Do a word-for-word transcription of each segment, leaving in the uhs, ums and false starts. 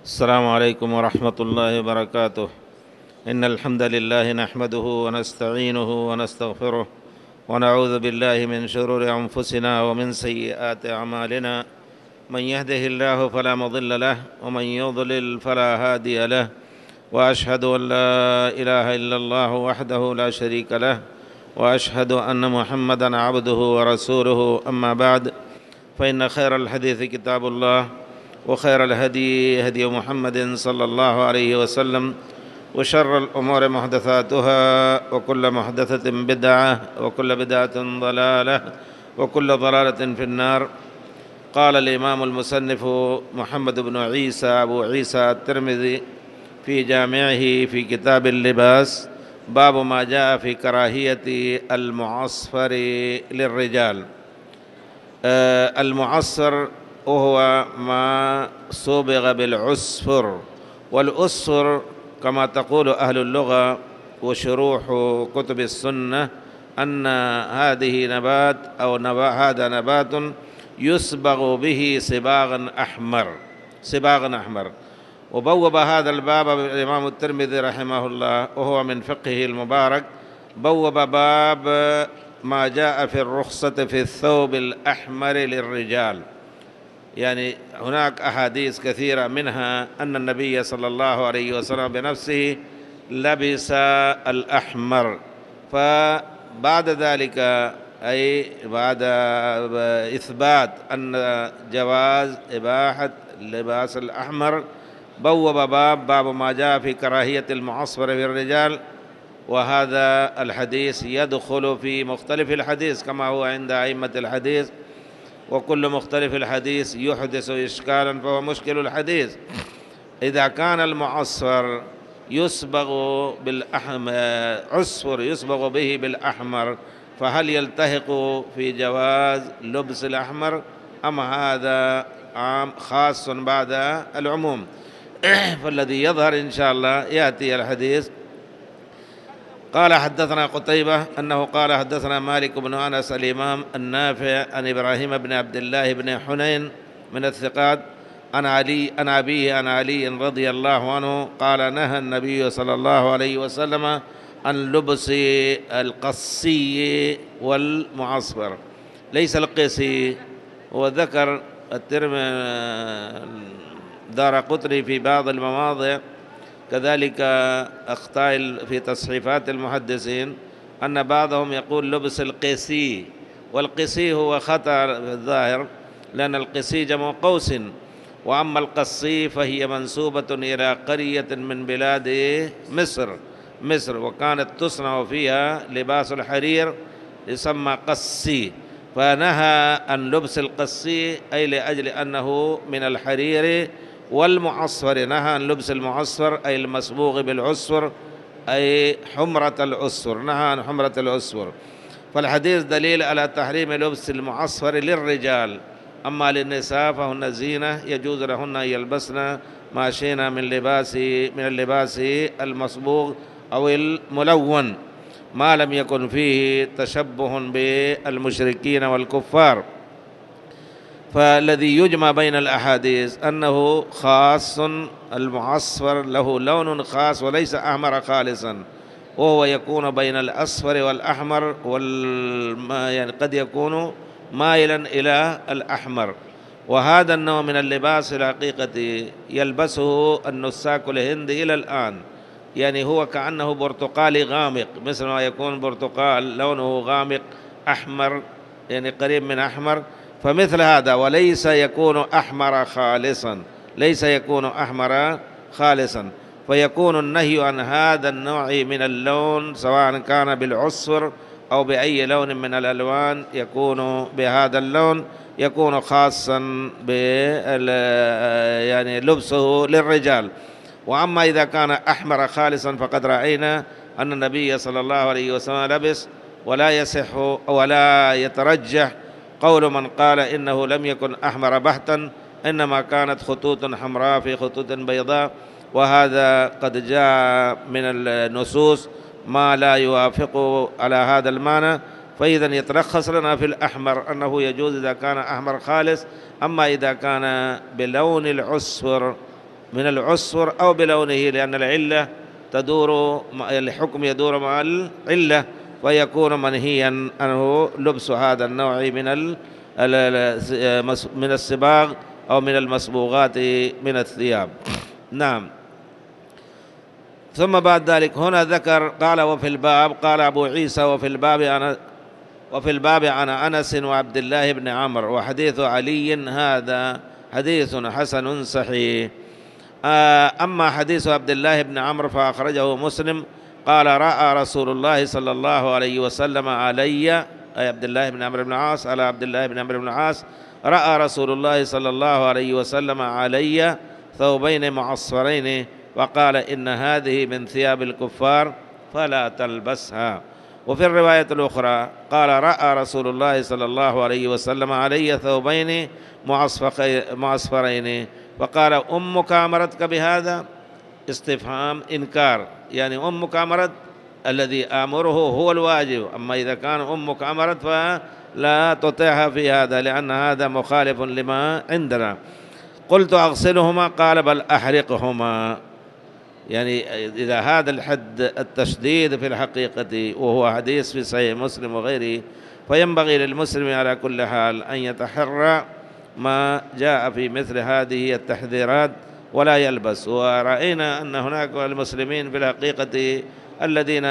السلام عليكم ورحمة الله وبركاته. إن الحمد لله نحمده ونستعينه ونستغفره ونعوذ بالله من شرور أنفسنا ومن سيئات أعمالنا. من يهده الله فلا مضل له ومن يضلل فلا هادي له، وأشهد أن لا إله إلا الله وحده لا شريك له، وأشهد أن محمدًا عبده ورسوله. أما بعد، فإن خير الحديث كتاب الله، وخير الهدي هدي محمد صلى الله عليه وسلم، وشر الأمور محدثاتها، وكل محدثة بدعة، وكل بدعة ضلالة، وكل ضلالة في النار. قال الإمام المصنف محمد بن عيسى أبو عيسى الترمذي في جامعه في كتاب اللباس: باب ما جاء في كراهية المعصفر للرجال. المعصفر وهو ما صبغ بالعصفر، والأصفر كما تقول أهل اللغة وشروح كتب السنة أن هذه نبات أو نبا هذا نبات يصبغ به صباغا أحمر صباغا أحمر. وبوب هذا الباب الإمام الترمذي رحمه الله، وهو من فقهه المبارك، بوب باب ما جاء في الرخصة في الثوب الأحمر للرجال. يعني هناك أحاديث كثيرة، منها أن النبي صلى الله عليه وسلم بنفسه لبس الأحمر. فبعد ذلك، أي بعد إثبات أن جواز إباحة لباس الأحمر، بوب باب باب ما جاء في كراهية المعصفر في الرجال. وهذا الحديث يدخل في مختلف الحديث كما هو عند أئمة الحديث، وكل مختلف الحديث يحدث إشكالا فهو مشكل الحديث. إذا كان المعصفر يصبغ بالأحمر، عصفر يصبغ به بالأحمر، فهل يلتحق في جواز لبس الأحمر، أم هذا عام خاص بعد العموم؟ فالذي يظهر إن شاء الله يأتي الحديث. قال حدثنا قتيبة أنه قال حدثنا مالك بن أنس الإمام النافع عن إبراهيم بن عبد الله بن حنين من الثقات عن علي عن أبيه عن علي رضي الله عنه قال: نهى النبي صلى الله عليه وسلم عن لبس القصي والمعصفر، ليس القصي. وذكر الترمذي دارقطني في بعض المواضع كذلك أخطاء في تصحيفات المحدثين أن بعضهم يقول لبس القسي، والقسي هو خطأ في الظاهر، لأن القسي جمع قوس، وأما القصي فهي منسوبة إلى قرية من بلاد مصر مصر وكانت تصنع فيها لباس الحرير يسمى قصي، فنهى عن لبس القصي أي لأجل أنه من الحرير. والمعصفر نهى عن لبس المعصفر أي المصبوغ بالعصفر، أي حمرة العصفر، نهى عن حمرة العصفر. فالحديث دليل على تحريم لبس المعصفر للرجال، أما للنساء فهن زينة يجوز لهن أن يلبسن ما شئن من لباس من اللباس المصبوغ أو الملون، ما لم يكن فيه تشبه بالمشركين والكفار. فالذي يجمع بين الأحاديث أنه خاص، المعصفر له لون خاص وليس أحمر خالصا، وهو يكون بين الأصفر والأحمر، وال يعني قد يكون مائلا إلى الأحمر. وهذا النوع من اللباس في الحقيقة يلبسه النساك الهند إلى الآن، يعني هو كأنه برتقالي غامق، مثل ما يكون برتقال لونه غامق أحمر، يعني قريب من أحمر. فمثل هذا، وليس يكون أحمر خالصا، ليس يكون أحمر خالصا فيكون النهي عن هذا النوع من اللون، سواء كان بالعصفر أو بأي لون من الألوان، يكون بهذا اللون، يكون خاصا بال يعني لبسه للرجال. وأما إذا كان أحمر خالصا فقد رأينا أن النبي صلى الله عليه وسلم لبس، ولا يصح ولا يترجح قول من قال إنه لم يكن أحمر بحتا، إنما كانت خطوط حمراء في خطوط بيضاء، وهذا قد جاء من النصوص ما لا يوافق على هذا المعنى. فإذا يترخص لنا في الأحمر أنه يجوز إذا كان أحمر خالص. أما إذا كان بلون العصفر من العصفر أو بلونه، لأن العلة تدور، الحكم يدور مع العلة، ويكون منهيا عنه لبس هذا النوع من من الصباغ أو من المصبوغات من الثياب. نعم. ثم بعد ذلك هنا ذكر قال وفي الباب، قال أبو عيسى وفي الباب أنا وفي الباب عن أنس وعبد الله بن عمرو وحديث علي هذا حديث حسن صحيح. أما حديث عبد الله بن عمرو فأخرجه مسلم قال رأى رسول الله صلى الله عليه وسلم علي، أي عبد الله بن عمرو بن العاص على عبد الله بن عمرو بن العاص، رأى رسول الله صلى الله عليه وسلم علي ثوبين معصفرين وقال إن هذه من ثياب الكفار فلا تلبسها. وفي الرواية الأخرى قال رأى رسول الله صلى الله عليه وسلم علي ثوبين معصفرين فقال أمك أمرتك بهذا؟ استفهام إنكار، يعني أمك أمرت، الذي آمره هو الواجب، أما إذا كان أمك أمرت فلا تطيعها في هذا، لأن هذا مخالف لما عندنا. قلت أغسلهما قال بل أحرقهما. يعني إذا هذا الحد التشديد في الحقيقة، وهو حديث في صحيح مسلم وغيره، فينبغي للمسلم على كل حال أن يتحرى ما جاء في مثل هذه التحذيرات ولا يلبس. ورأينا أن هناك المسلمين في الحقيقة الذين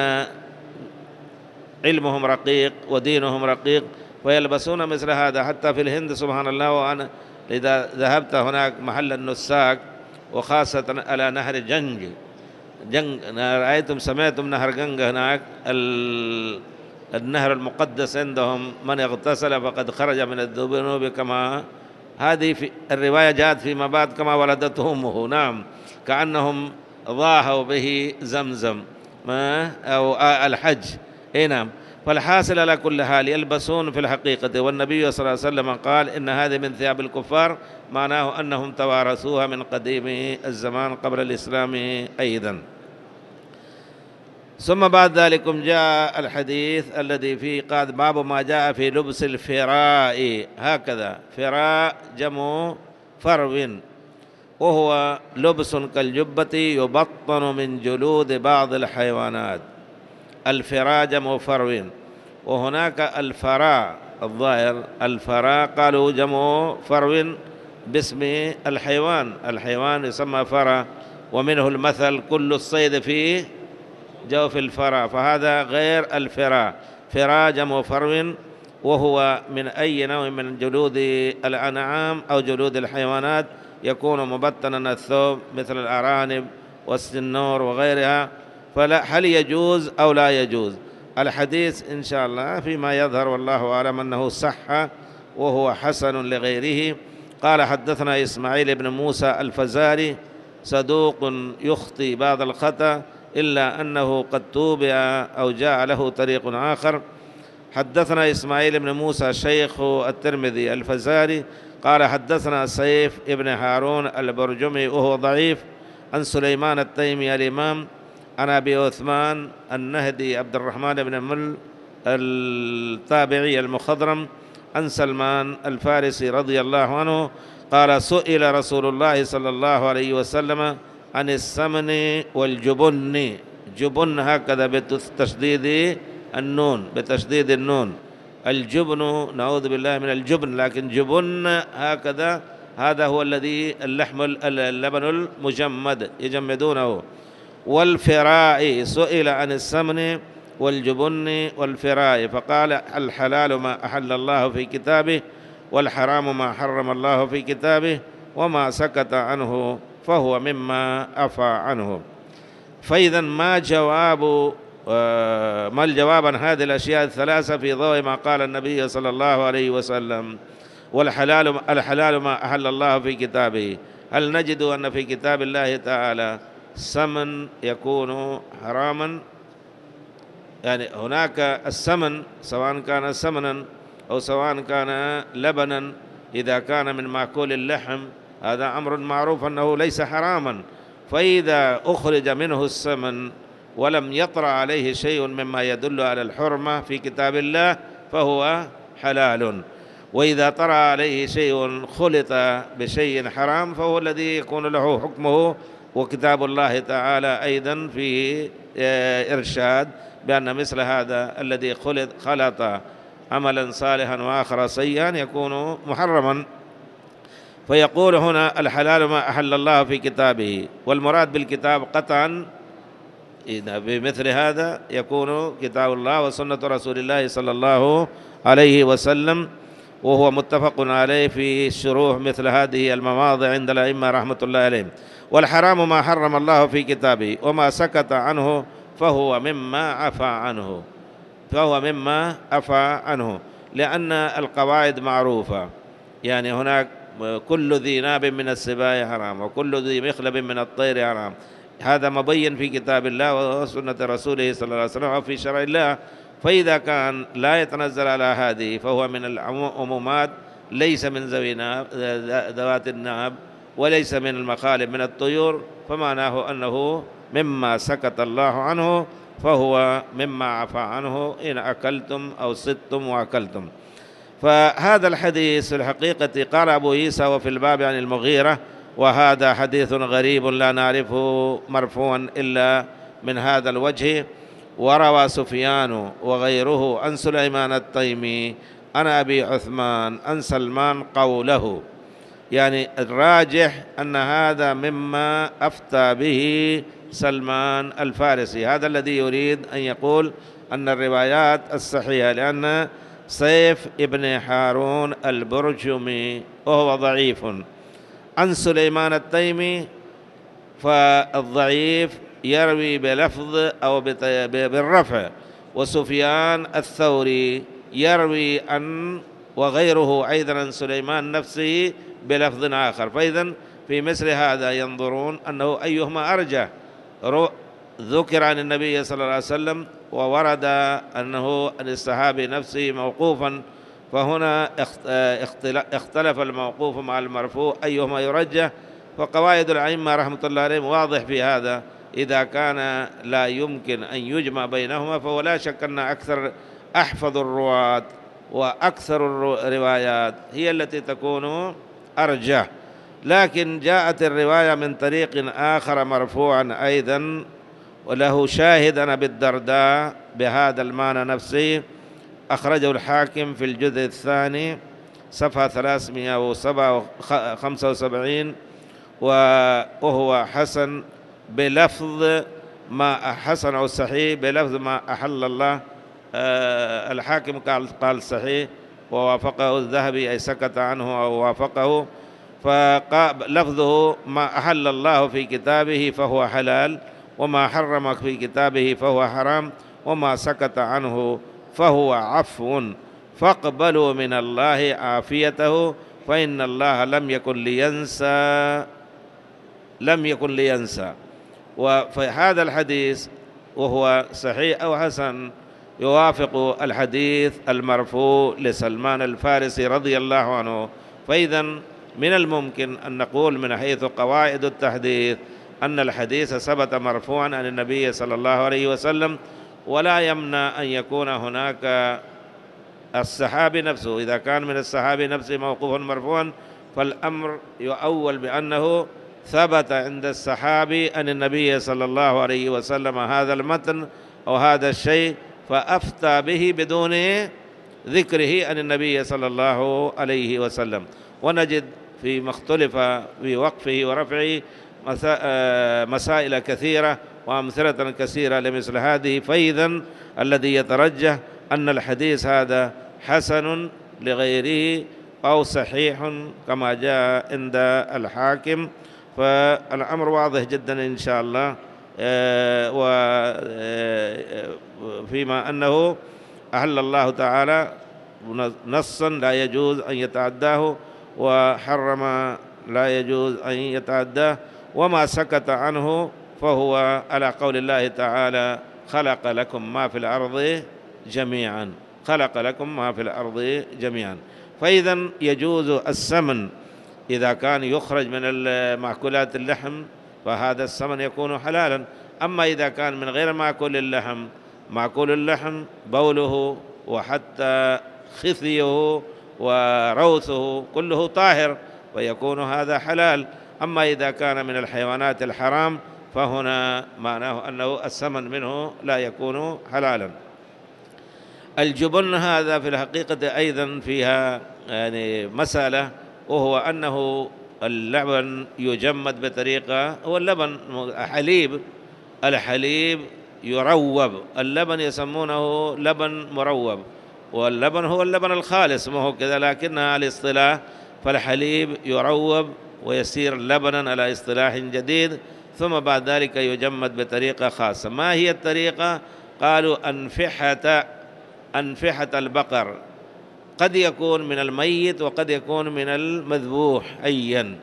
علمهم رقيق ودينهم رقيق ويلبسون مثل هذا. حتى في الهند سبحان الله، وأنا إذا ذهبت هناك محل النساك وخاصة على نهر جنج جنج رأيتم سمعتم نهر جنج هناك، النهر المقدس عندهم، من اغتسل فقد خرج من الذنوب، كما هذه في الرواية جاءت فيما بعد كما ولدته أمه. نعم، كأنهم ضاهوا به زمزم ما أو الحج. إيه نعم. فالحاصل على كل حال يلبسون في الحقيقة، والنبي صلى الله عليه وسلم قال إن هذه من ثياب الكفار، معناه أنهم توارثوها من قديم الزمان قبل الإسلام أيضا. ثم بعد ذلك جاء الحديث الذي فيه قال باب ما جاء في لبس الفراء. هكذا فراء جمع فرو، وهو لبس كالجبة يبطن من جلود بعض الحيوانات. الفراء جمع فرو، وهناك الفراء الظاهر الفراء قالوا جمع فرو باسم الحيوان، الحيوان يسمى فرا، ومنه المثل كل الصيد في جوف الفرا، فهذا غير الفراء. فراء جمع فرو، وهو من أي نوع من جلود الأنعام أو جلود الحيوانات يكون مبطنا الثوب، مثل الأرانب والسنور وغيرها. فلا هل يجوز أو لا يجوز؟ الحديث إن شاء الله فيما يظهر والله أعلم أنه صح وهو حسن لغيره. قال حدثنا إسماعيل بن موسى الفزاري صدوق يخطي بعض الخطأ، إلا أنه قد توبع أو جاء له طريق آخر. حدثنا إسماعيل بن موسى شيخ الترمذي الفزاري قال حدثنا سيف ابن هارون البرجمي وهو ضعيف، عن سليمان التيمي الإمام، عن أبي عثمان النهدي عبد الرحمن بن مل التابعي المخضرم، عن سلمان الفارسي رضي الله عنه قال سئل رسول الله صلى الله عليه وسلم عن السمن والجبن. جبن هكذا بتشديد النون، بتشديد النون. الجبن نعوذ بالله من الجبن، لكن جبن هكذا هذا هو الذي اللحم اللبن المجمد يجمدونه. والفراء سئل عن السمن والجبن والفراء فقال الحلال ما أحل الله في كتابه، والحرام ما حرم الله في كتابه، وما سكت عنه فهو مما عفى عنه. فإذا ما جواب ما الجواب عن هذه الأشياء الثلاثة في ضوء ما قال النبي صلى الله عليه وسلم والحلال الحلال ما أحل الله في كتابه؟ هل نجد أن في كتاب الله تعالى السمن يكون حراما؟ يعني هناك السمن سواء كان سمنا أو سواء كان لبنا، إذا كان من مأكول اللحم هذا أمر معروف أنه ليس حراما. فإذا أخرج منه السمن ولم يطرأ عليه شيء مما يدل على الحرمة في كتاب الله فهو حلال. وإذا طرأ عليه شيء خلط بشيء حرام فهو الذي يكون له حكمه. وكتاب الله تعالى أيضا فيه إرشاد بأن مثل هذا الذي خلط, خلط عملا صالحا وآخر سيئا يكون محرما. فيقول هنا الحلال ما أحل الله في كتابه، والمراد بالكتاب قطعا إذا بمثل هذا يكون كتاب الله وسنة رسول الله صلى الله عليه وسلم، وهو متفق عليه في شروح مثل هذه المواضع عند الأئمة رحمة الله عليهم. والحرام ما حرم الله في كتابه، وما سكت عنه فهو مما عفى عنه فهو مما عفى عنه لأن القواعد معروفة، يعني هناك كل ذي ناب من السباع حرام وكل ذي مخلب من الطير حرام، هذا مبين في كتاب الله وسنة رسوله صلى الله عليه وسلم وفي شرع الله. فإذا كان لا يتنزل على هذه فهو من العمومات، ليس من ذوات الناب وليس من المخالب من الطيور، فمعناه أنه مما سكت الله عنه فهو مما عفى عنه إن أكلتم أو صدتم وأكلتم. فهذا الحديث في الحقيقة قال أبو عيسى وفي الباب عن المغيرة، وهذا حديث غريب لا نعرفه مرفوعا إلا من هذا الوجه. وروى سفيان وغيره عن سليمان التيمي عن أبي عثمان عن سلمان قوله، يعني الراجح أن هذا مما أفتى به سلمان الفارسي، هذا الذي يريد أن يقول أن الروايات الصحيحة، لأن سيف ابن هارون البرجمي وهو ضعيف عن سليمان التيمي، فالضعيف يروي بلفظ أو بالرفع، وسفيان الثوري يروي عن وغيره أيضا عن سليمان نفسه بلفظ آخر. فإذا في مثل هذا ينظرون أنه أيهما أرجح. ذكر عن النبي صلى الله عليه وسلم وورد أنه عن الصحابي نفسه موقوفا، فهنا اختلف الموقوف مع المرفوع أيهما يرجح. فقواعد الأئمة رحمة الله عليهم واضح في هذا، إذا كان لا يمكن أن يجمع بينهما فهو لا شك أن أكثر أحفظ الرواة وأكثر الروايات هي التي تكون أرجح. لكن جاءت الرواية من طريق آخر مرفوعا أيضا وله شاهد عن أبي الدرداء بهذا المعنى نفسه، أخرجه الحاكم في الجزء الثاني صفحة ثلاثمائة وخمسة وسبعين، وهو حسن بلفظ ما حسن أو صحيح بلفظ ما أحل الله. آه الحاكم قال قال صحيح ووافقه الذهبي، أي سكت عنه أو وافقه، فلفظه ما أحل الله في كتابه فهو حلال، وما حرم في كتابه فهو حرام، وما سكت عنه فهو عفو، فاقبلوا من الله عافيته، فإن الله لم يكن لينسى لم يكن لينسى. وفهذا الحديث وهو صحيح أو حسن يوافق الحديث المرفوع لسلمان الفارسي رضي الله عنه. فإذا من الممكن أن نقول من حيث قواعد التحديث أن الحديث ثبت مرفوعا عن النبي صلى الله عليه وسلم، ولا يمنع أن يكون هناك الصحابي نفسه، إذا كان من الصحابي نفسه موقوفا مرفوعا فالأمر يؤول بأنه ثبت عند الصحابي عن النبي صلى الله عليه وسلم هذا المتن أو هذا الشيء، فأفتى به بدون ذكره عن النبي صلى الله عليه وسلم. ونجد فيما اختلف في وقفه ورفعه مسائل كثيرة وأمثلة كثيرة لمثل هذه. فإذا الذي يترجح أن الحديث هذا حسن لغيره أو صحيح كما جاء عند الحاكم، فالأمر واضح جدا إن شاء الله. وفيما أنه أحل الله تعالى نصا لا يجوز أن يتعداه، وحرم لا يجوز أن يتعداه، وما سكت عنه فهو على قول الله تعالى خلق لكم ما في الأرض جميعا خلق لكم ما في الأرض جميعا. فإذا يجوز السمن إذا كان يخرج من مأكولات اللحم، فهذا السمن يكون حلالا. أما إذا كان من غير مأكول اللحم، مأكول اللحم بوله وحتى خثيه وروثه كله طاهر ويكون هذا حلال. أما إذا كان من الحيوانات الحرام فهنا معناه أنه الثمن منه لا يكون حلالا. الجبن هذا في الحقيقة أيضا فيها يعني مسألة، وهو أنه اللبن يجمد بطريقة، هو اللبن حليب، الحليب يروب، اللبن يسمونه لبن مروب، واللبن هو اللبن الخالص ما هو كذا، لكنها على الاصطلاح فالحليب يروب ويصير لبنا على اصطلاح جديد، ثم بعد ذلك يجمد بطريقة خاصة. ما هي الطريقة؟ قالوا أنفحة أنفحة البقر، قد يكون من الميت وقد يكون من المذبوح أيا.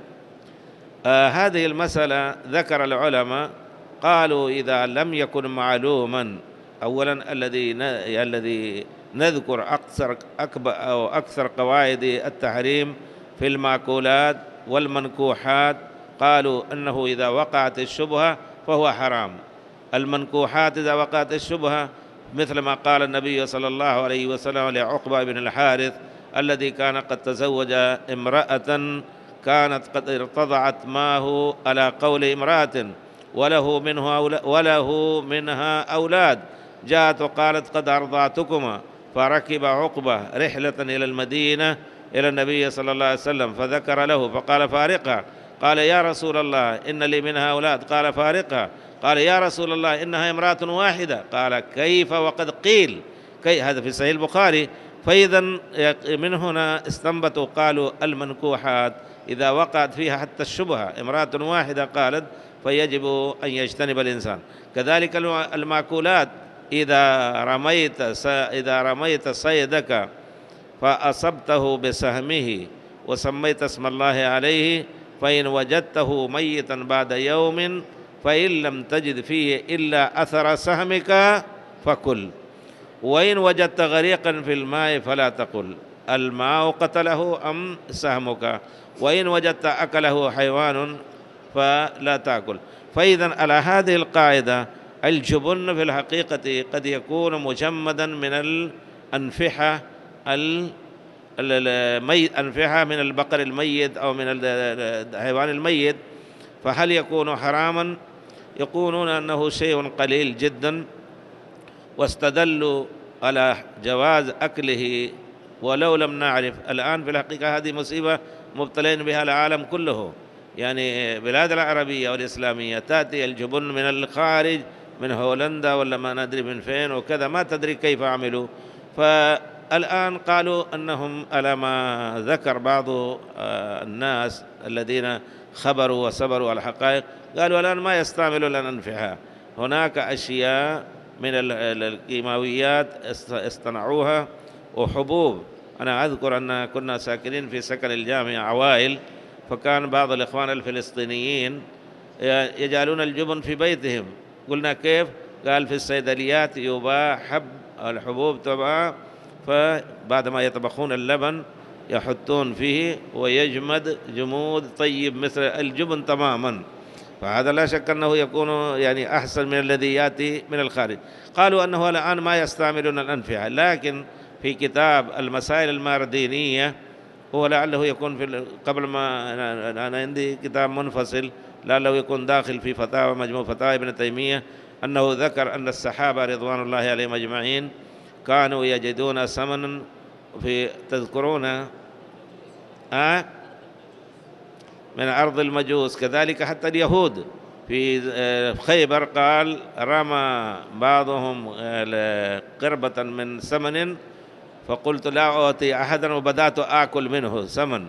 آه هذه المسألة ذكر العلماء قالوا إذا لم يكن معلوما، أولا الذي الذي نذكر أكثر أكبر أو أكثر قواعد التحريم في المأكولات والمنكوحات، قالوا أنه إذا وقعت الشبهة فهو حرام. المنكوحات إذا وقعت الشبهة مثل ما قال النبي صلى الله عليه وسلم لعقبة بن الحارث الذي كان قد تزوج امرأة كانت قد ارتضعت معه على قول امرأة وله منها وله منها أولاد، جاءت وقالت قد أرضعتكما، فركب عقبة رحلة إلى المدينة إلى النبي صلى الله عليه وسلم فذكر له فقال فارقها، قال يا رسول الله إن لي منها أولاد، قال فارقها، قال يا رسول الله إنها امرأة واحدة، قال كيف وقد قيل كي، هذا في صحيح البخاري. فإذا من هنا استنبطوا قالوا المنكوحات إذا وقعت فيها حتى الشبهة امرأة واحدة قالت فيجب أن يجتنب الإنسان. كذلك المأكولات إذا رميت إذا رميت صيدك فأصبته بسهمه وسميت اسم الله عليه، فإن وجدته ميتا بعد يوم فإن لم تجد فيه إلا أثر سهمك فكل، وإن وجدت غريقا في الماء فلا تقل الماء قتله أم سهمك، وإن وجدت أكله حيوان فلا تأكل. فإذا على هذه القاعدة الجبن في الحقيقة قد يكون مجمدا من الأنفحة الأنفحة من البقر الميت أو من الحيوان الميت، فهل يكون حراما؟ يقولون أنه شيء قليل جدا، واستدلوا على جواز أكله ولو لم نعرف. الآن في الحقيقة هذه مصيبة مبتلين بها العالم كله، يعني بلاد العربية والإسلامية تأتي الجبن من الخارج من هولندا ولا ما ندري من فين وكذا، ما تدري كيف عملوا. فالآن قالوا أنهم على ما ذكر بعض الناس الذين خبروا وصبروا على الحقائق، قالوا الآن ما يستعملوا الأنفحة، هناك أشياء من الكيماويات اصطنعوها وحبوب. أنا أذكر أن كنا ساكنين في سكن الجامعة عوائل، فكان بعض الإخوان الفلسطينيين يجعلون الجبن في بيتهم، قلنا كيف؟ قال في الصيدليات يباع حب الحبوب تبعها، فبعد ما يطبخون اللبن يحطون فيه ويجمد جمود طيب مثل الجبن تماما، فهذا لا شك أنه يكون يعني أحسن من الذي يأتي من الخارج. قالوا أنه الآن ما يستعملون الأنفحة، لكن في كتاب المسائل الماردينية هو لعله يكون في قبل ما أنا عندي كتاب منفصل لعله يكون داخل في فتاوى مجموع فتاوى ابن تيمية، أنه ذكر أن الصحابة رضوان الله عليهم أجمعين كانوا يجدون ثمنا في تذكرون آه من أرض المجوس، كذلك حتى اليهود في خيبر قال رمى بعضهم قربة من ثمن فقلت لا أعطي أحدا وبدأت آكل منه ثمن،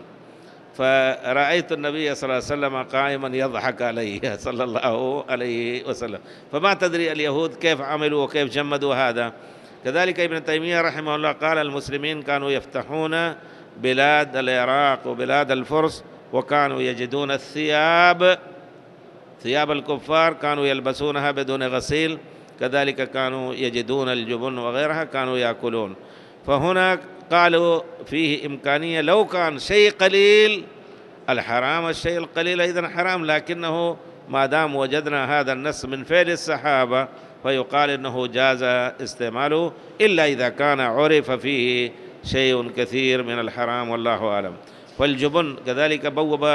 فرأيت النبي صلى الله عليه وسلم قائما يضحك عليه صلى الله عليه وسلم. فما تدري اليهود كيف عملوا وكيف جمدوا هذا. كذلك ابن تيمية رحمه الله قال المسلمين كانوا يفتحون بلاد العراق وبلاد الفرس وكانوا يجدون الثياب ثياب الكفار كانوا يلبسونها بدون غسيل، كذلك كانوا يجدون الجبن وغيرها كانوا يأكلون. فهنا قالوا فيه إمكانية لو كان شيء قليل، الحرام الشيء القليل إذن حرام، لكنه ما دام وجدنا هذا النص من فعل الصحابة فيقال إنه جاز استعماله، إلا إذا كان عرف فيه شيء كثير من الحرام والله أعلم. فالجبن كذلك بوب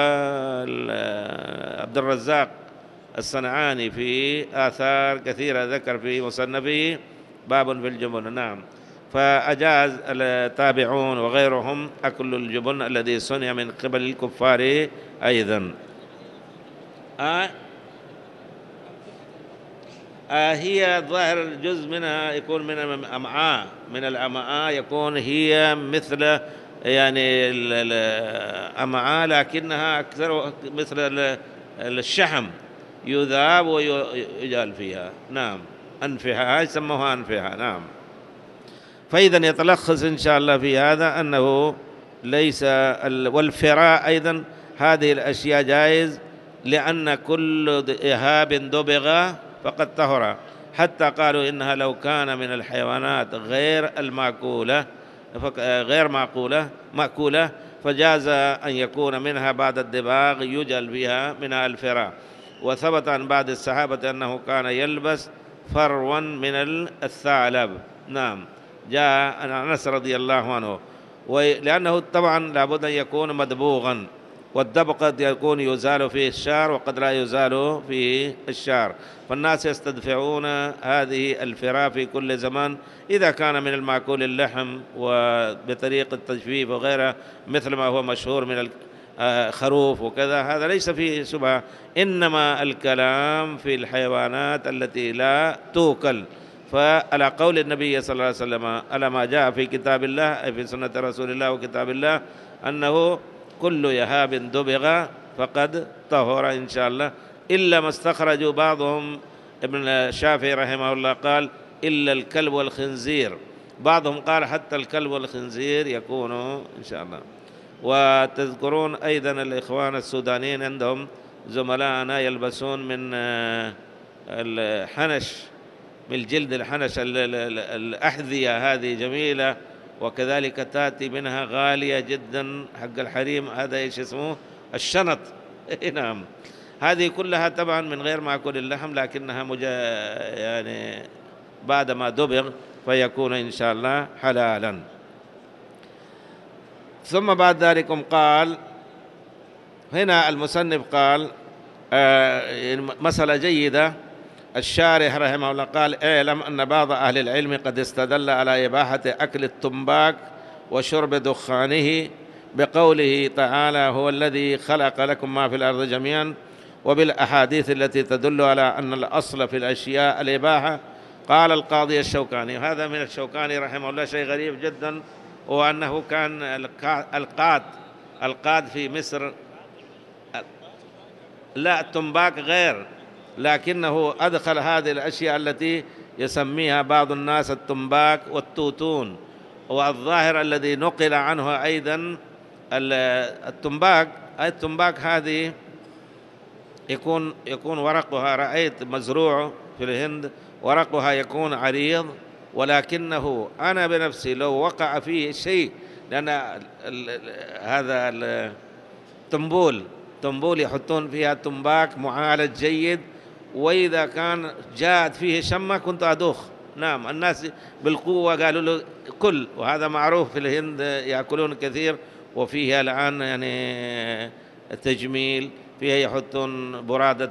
عبد الرزاق الصنعاني في آثار كثيرة ذكر في مصنفه باب في الجبن. نعم. فأجاز التابعون وغيرهم أكل الجبن الذي صنع من قبل الكفار أيضا. آه آه هي ظاهر جزء منها يكون من الأمعاء، من الأمعاء يكون هي مثل يعني الأمعاء، لكنها أكثر مثل الشحم يذاب ويجال فيها. نعم. أنفها يسموها أنفها. نعم. فإذا يتلخص إن شاء الله في هذا أنه ليس والفراء أيضا هذه الأشياء جائز، لأن كل إهاب دبغ فقد طهر، حتى قالوا إنها لو كان من الحيوانات غير المأكولة غير معقولة مأكولة فجاز أن يكون منها بعد الدباغ يجل بها منها الفراء. وثبت عن بعض الصحابة أنه كان يلبس فروا من الثعلب. نعم. جاء عن أنس رضي الله عنه، ولأنه طبعا لابد أن يكون مدبوغا، والدبغ قد يكون يزال فيه الشعر وقد لا يزال فيه الشعر، فالناس يستدفعون هذه الفراء في كل زمان إذا كان من المأكول اللحم وبطريقة التجفيف وغيرها مثل ما هو مشهور من الخروف وكذا، هذا ليس فيه شبهة. إنما الكلام في الحيوانات التي لا توكل. فعلى قول النبي صلى الله عليه وسلم على ما جاء في كتاب الله أي في سنة رسول الله وكتاب الله أنه كل يهاب دبغ فقد طهر إن شاء الله، إلا ما استخرجوا بعضهم. ابن الشافعي رحمه الله قال إلا الكلب والخنزير، بعضهم قال حتى الكلب والخنزير يكون إن شاء الله. وتذكرون أيضا الإخوان السودانيين عندهم زملائنا يلبسون من الحنش، من الجلد الحنش الأحذية هذه جميلة، وكذلك تأتي منها غالية جدا حق الحريم، هذا إيش اسمه الشنط. نعم. هذه كلها طبعا من غير مأكول اللحم، لكنها مجا يعني بعد ما دبغ فيكون إن شاء الله حلالا. ثم بعد ذلك قال هنا المصنف قال آه مسألة جيدة. الشارح رحمه الله قال اعلم أن بعض أهل العلم قد استدل على إباحة أكل التمباك وشرب دخانه بقوله تعالى هو الذي خلق لكم ما في الأرض جميعا، وبالأحاديث التي تدل على أن الأصل في الأشياء الإباحة. قال القاضي الشوكاني، وهذا من الشوكاني رحمه الله شيء غريب جدا، وأنه كان القاد القاد في مصر، لا التمباك غير، لكنه أدخل هذه الأشياء التي يسميها بعض الناس التمباك والتوتون. والظاهر الذي نقل عنه أيضا التمباك التمباك هذه يكون يكون ورقها، رأيت مزروع في الهند ورقها يكون عريض، ولكنه أنا بنفسي لو وقع فيه شيء، لأن هذا التنبول تنبول يحطون فيها تمباك معالج جيد، وإذا كان جاءت فيه شمة كنت أدوخ. نعم. الناس بالقوة قالوا له كل، وهذا معروف في الهند يأكلون كثير، وفيه الآن يعني تجميل، فيها يحطون برادة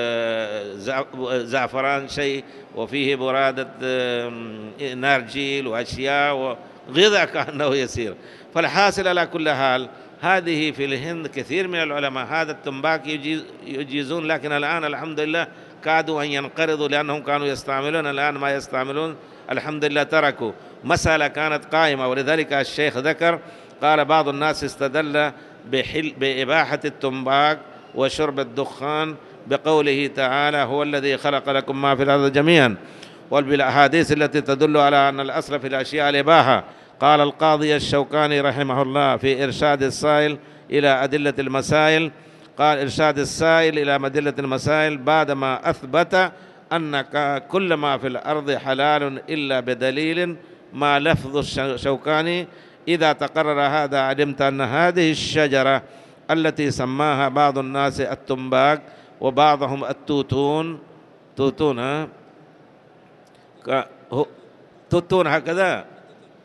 زعفران شيء، وفيه برادة نارجيل وأشياء وغذاء كأنه يسير. فالحاصل على كل حال هذه في الهند كثير من العلماء هذا التمباك يجيزون، لكن الآن الحمد لله كادوا أن ينقرضوا لأنهم كانوا يستعملون، الآن ما يستعملون الحمد لله تركوا. مسألة كانت قائمة، ولذلك الشيخ ذكر قال بعض الناس استدل بحل بإباحة التمباك وشرب الدخان بقوله تعالى هو الذي خلق لكم ما في الأرض جميعا، وبالأحاديث التي تدل على أن الأصل في الأشياء الإباحة. قال القاضي الشوكاني رحمه الله في إرشاد السائل إلى أدلة المسائل، قال إرشاد السائل إلى أدلة المسائل بعدما أثبت أن كل ما في الأرض حلال إلا بدليل ما لفظ الشوكاني. إذا تقرر هذا علمت أن هذه الشجرة التي سماها بعض الناس التمباك وبعضهم التوتون توتون ها توتون هكذا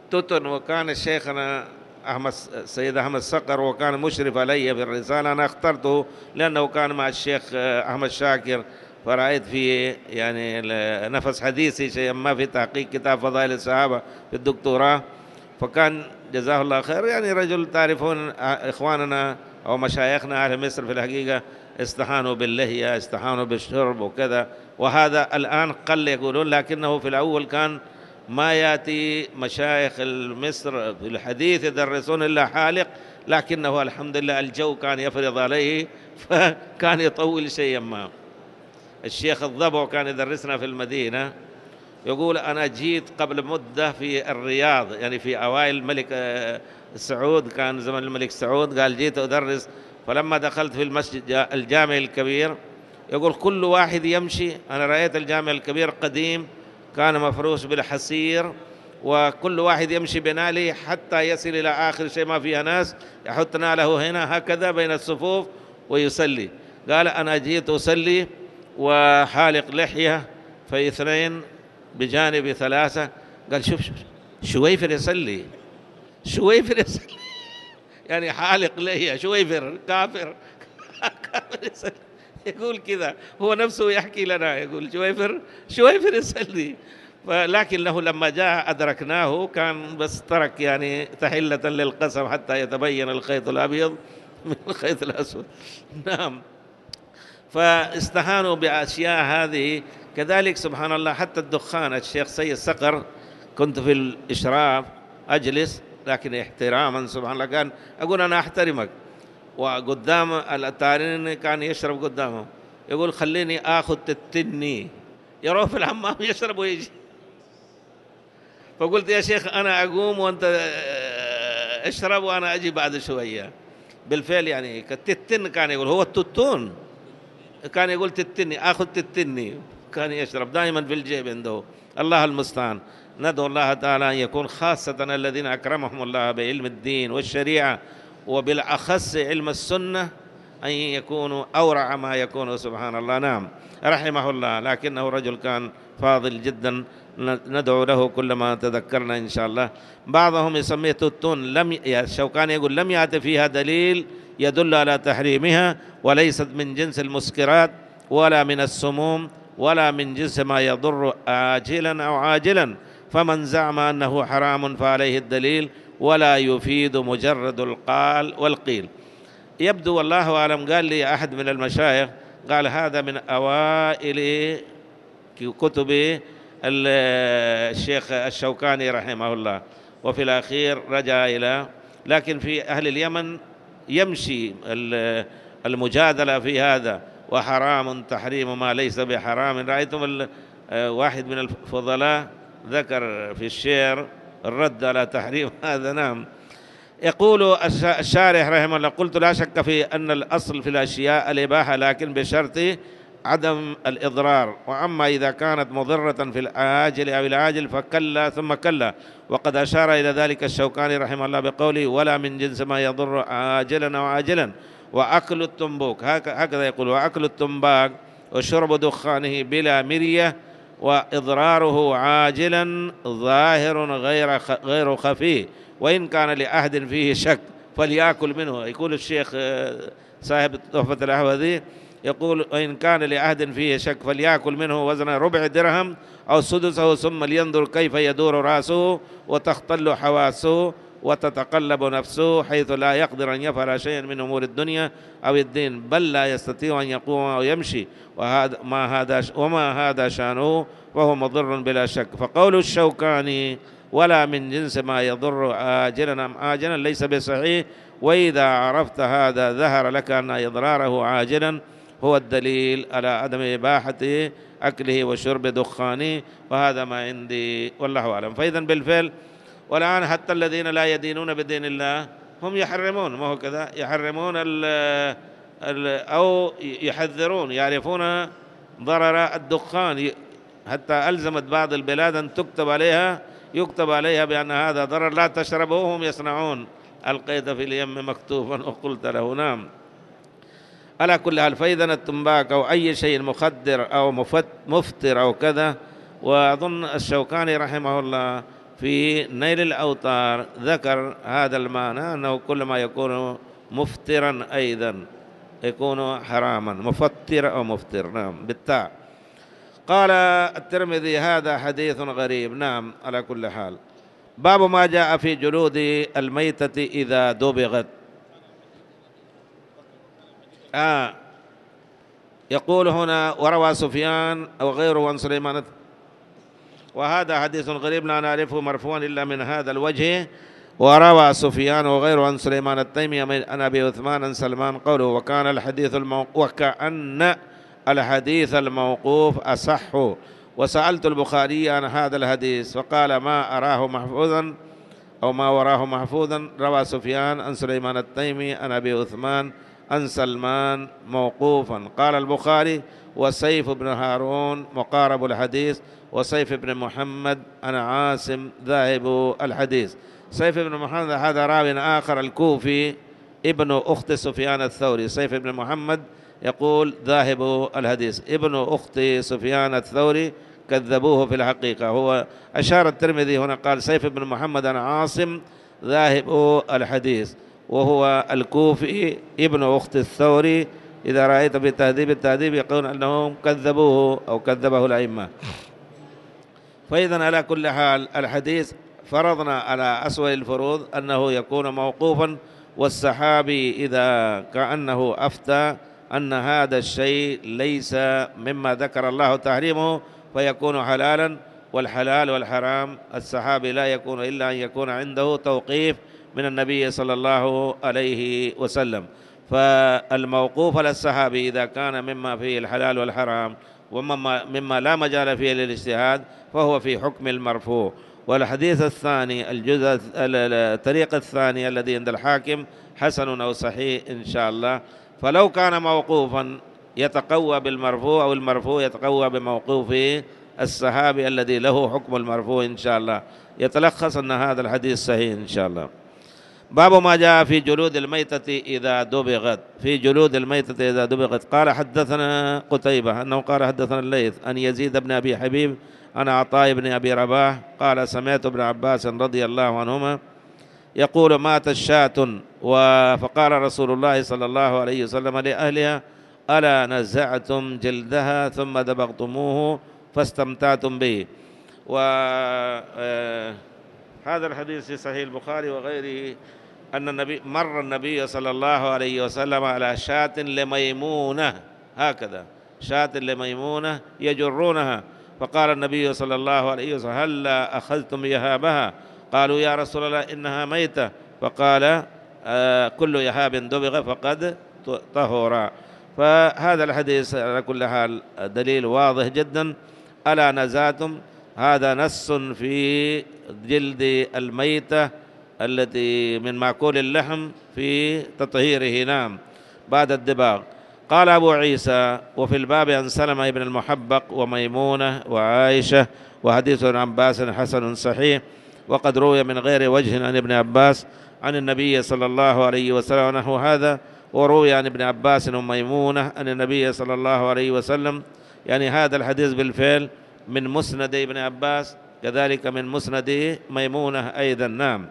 توتن. وكان شيخنا أحمد السيد أحمد صقر وكان مشرف علي في الرسالة، أنا اخترته لأنه كان مع الشيخ أحمد شاكر، فرأيت فيه يعني نفس حديثي شيئا ما في تحقيق كتاب فضائل الصحابة في الدكتوراه. فكان جزاه الله خير، يعني رجل تعرفون إخواننا أو مشايخنا أهل مصر في الحقيقة استهانوا باللهية، استهانوا بالشرب وكذا، وهذا الآن قل يقولون، لكنه في الأول كان ما يأتي مشايخ مصر في الحديث يدرسون إلا حالق، لكنه الحمد لله الجو كان يفرض عليه فكان يطول شيئا ما. الشيخ الضبع كان يدرسنا في المدينة، يقول أنا جيت قبل مدة في الرياض، يعني في أوائل الملك سعود، كان زمن الملك سعود، قال جيت أدرس، فلما دخلت في المسجد الجامع الكبير يقول كل واحد يمشي، أنا رأيت الجامع الكبير قديم كان مفروش بالحسير، وكل واحد يمشي بناله حتى يصل إلى آخر شيء ما فيها ناس، يحط ناله هنا هكذا بين الصفوف ويصلي. قال أنا جيت أصلي وحالق لحية في اثنين بجانب ثلاثة، قال شوف شوف شويفر يصلي، شويفر يصلي يعني حالق لحية شويفر كافر كافر يصلي، يقول كذا هو نفسه يحكي لنا، يقول شويفر شويفر يصلي. لكنه لما جاء أدركناه كان بس ترك يعني تحلة للقسم حتى يتبين الخيط الأبيض من الخيط الأسود. نعم، فاستهانوا بأشياء هذه. كذلك سبحان الله حتى الدخان، الشيخ سيد صقر كنت في الإشراف أجلس، لكن احتراما سبحان الله كان أقول أنا أحترمك، وقدام التارين كان يشرب قدامه، يقول خليني آخذ تتني، يروح في الحمام يشرب ويجي. فقلت يا شيخ أنا أقوم وأنت اشرب وأنا أجي بعد شوية. بالفعل يعني التتن كان يقول، هو التتون كان يقول تتني، آخذ تتني، كان يشرب دائما في الجيب عنده. الله المستعان. ندعو الله تعالى أن يكون خاصة الذين أكرمهم الله بعلم الدين والشريعة وبالأخص علم السنة أن يكونوا أورع ما يكونوا سبحان الله. نعم رحمه الله، لكنه رجل كان فاضل جدا، ندعو له كلما تذكرنا إن شاء الله. بعضهم يسميه توتون، لم ي... الشوكاني يقول لم يأتي فيها دليل يدل على تحريمها، وليست من جنس المسكرات ولا من السموم ولا من جنس ما يضر آجلا أو عاجلا، فمن زعم أنه حرام فعليه الدليل ولا يفيد مجرد القال والقيل. يبدو والله أعلم، قال لي أحد من المشايخ قال هذا من أوائل كتب الشيخ الشوكاني رحمه الله، وفي الأخير رجع إلى، لكن في أهل اليمن يمشي المجادلة في هذا، وحرام تحريم ما ليس بحرام. رأيتم واحد من الفضلاء ذكر في الشعر الرد على تحريم هذا. نعم. يقول الشارح رحمه الله قلت لا شك في أن الأصل في الأشياء الإباحة، لكن بشرط عدم الإضرار، وأما إذا كانت مضرة في الآجل أو العاجل فكلا ثم كلا. وقد أشار إلى ذلك الشوكاني رحمه الله بقوله ولا من جنس ما يضر آجلا أو عاجلا. وأكل التنبوك هكذا يقول، وأكل التنباك وشرب دخانه بلا مرية وإضراره عاجلا ظاهر غير غير خفي، وإن كان لأحد فيه شك فليأكل منه. يقول الشيخ صاحب تحفة الأحوذي يقول وإن كان لأحد فيه شك فليأكل منه وزن ربع درهم أو سدسه، ثم لينظر كيف يدور رأسه وتختل حواسه وتتقلب نفسه، حيث لا يقدر أن يفعل شيئا من أمور الدنيا أو الدين، بل لا يستطيع أن يقوم أو يمشي، وهذا ما هذا وما هذا شأنه، وهو مضر بلا شك. فقول الشوكاني ولا من جنس ما يضر آجلا أم آجلا ليس بصحيح، وإذا عرفت هذا ظهر لك أن إضراره عاجلا هو الدليل على عدم إباحة أكله وشرب دخانه، وهذا ما عندي والله أعلم. فإذا بالفعل والآن حتى الذين لا يدينون بدين الله هم يحرمون، ما هو كذا، يحرمون ال ال أو يحذرون، يعرفون ضرر الدخان، حتى ألزمت بعض البلاد أن تكتب عليها يكتب عليها بأن هذا ضرر لا تشربوه، هم يصنعون القيد في اليم مكتوبا وقلت له نعم. على كل حال، فإذا التنباك أو أي شيء مخدر أو مفتر أو كذا، وأظن الشوكاني رحمه الله في نيل الأوطار ذكر هذا المعنى، أنه كل ما يكون مفترا أيضا يكون حراما، مفطر أو مفتر، نعم بالتاء. قال الترمذي هذا حديث غريب. نعم على كل حال. باب ما جاء في جلود الميتة إذا دبغت. آه يقول هنا وروى سفيان أو غيره عن سليمان، وهذا حديث غريب لا نعرفه مرفوعا إلا من هذا الوجه. وروى سفيان وغيره عن سليمان التيمي عن أبي عثمان عن سلمان قوله وكان الحديث الموقوف وكأن الحديث الموقوف أصح. وسألت البخاري عن هذا الحديث فقال ما أراه محفوظا أو ما وراه محفوظا. روى سفيان عن سليمان التيمي عن أبي عثمان عن سلمان موقوفا. قال البخاري وسيف بن هارون مقارب الحديث وسيف بن محمد عن عاصم ذاهب الحديث. سيف بن محمد هذا راوي آخر الكوفي ابن أخت سفيان الثوري. سيف بن محمد يقول ذاهب الحديث، ابن أخت سفيان الثوري كذبوه في الحقيقة. هو أشار الترمذي هنا قال سيف بن محمد عن عاصم ذاهب الحديث، وهو الكوفي ابن أخت الثوري. إذا رأيت في تهذيب التهذيب يقولون أنهم كذبوه أو كذبه الأئمة. فإذا على كل حال الحديث فرضنا على أسوأ الفروض أنه يكون موقوفا، والصحابي إذا كأنه أفتى أن هذا الشيء ليس مما ذكر الله تحريمه فيكون حلالا، والحلال والحرام الصحابي لا يكون إلا أن يكون عنده توقيف من النبي صلى الله عليه وسلم. فالموقوف على الصحابي إذا كان مما فيه الحلال والحرام ومما مما لا مجال فيه للاجتهاد فهو في حكم المرفوع. والحديث الثاني الجزء الطريق الثاني الذي عند الحاكم حسن أو صحيح إن شاء الله. فلو كان موقوفا يتقوى بالمرفوع أو المرفوع يتقوى بموقوف الصحابي الذي له حكم المرفوع إن شاء الله. يتلخص أن هذا الحديث صحيح إن شاء الله. باب ما جاء في جلود الميتة إذا دبغت. في جلود الميتة إذا دبغت. قال حدثنا قتيبة أنه قال حدثنا الليث أن يزيد بن أبي حبيب أنا عطاء بن أبي رباح قال سمعت ابن عباس رضي الله عنهما يقول مات الشاة فقال رسول الله صلى الله عليه وسلم لأهلها ألا نزعتم جلدها ثم دبغتموه فاستمتعتم به. وهذا الحديث في صحيح البخاري وغيره أن النبي مر النبي صلى الله عليه وسلم على شاة لميمونة، هكذا شاة لميمونة يجرونها، فقال النبي صلى الله عليه وسلم هلا أخذتم يهابها؟ قالوا يا رسول الله إنها ميتة. فقال آه كل يهاب دبغ فقد طهر. فهذا الحديث على كل حال دليل واضح جدا. ألا نزعتم هذا نص في جلد الميتة التي من مأكول اللحم في تطهيره نعم بعد الدباغ. قال أبو عيسى وفي الباب عن سلمة بن المحبق وميمونة وعائشة وحديث ابن عباس حسن صحيح، وقد روي من غير وجه عن ابن عباس عن النبي صلى الله عليه وسلم نحو هذا، وروي عن ابن عباس وميمونة عن النبي صلى الله عليه وسلم. يعني هذا الحديث بالفعل من مسند ابن عباس كذلك من مسند ميمونة أيضا نعم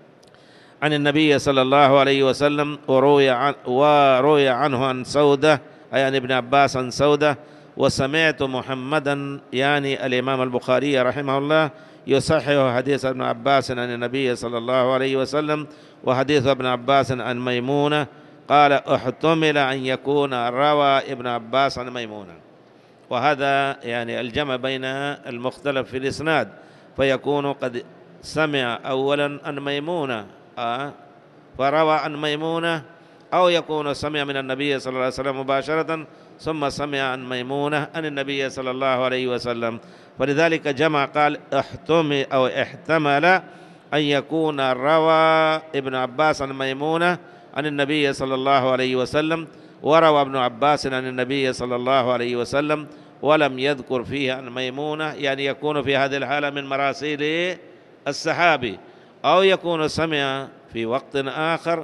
عن النبي صلى الله عليه وسلم. وروي, عن وروي عنه عن سودة أي عن ابن عباس عن سودة. وسمعت محمدا يعني الإمام البخاري رحمه الله يصحح حديث ابن عباس عن النبي صلى الله عليه وسلم وحديث ابن عباس عن ميمونة. قال احتمل أن يكون روى ابن عباس عن ميمونة، وهذا يعني الجمع بين المختلف في الإسناد، فيكون قد سمع أولا عن ميمونة آه فروى عن ميمونة، أو يكون سمع من النبي صلى الله عليه وسلم مباشرة ثم سمع عن ميمونة عن النبي صلى الله عليه وسلم. فلذلك جمع قال احتمل أو احتمل أن يكون روى ابن عباس عن ميمونة عن النبي صلى الله عليه وسلم، وروى ابن عباس عن النبي صلى الله عليه وسلم ولم يذكر فيه عن ميمونة، يعني يكون في هذه الحالة من مراسيل الصحابي، أو يكون سمع في وقت آخر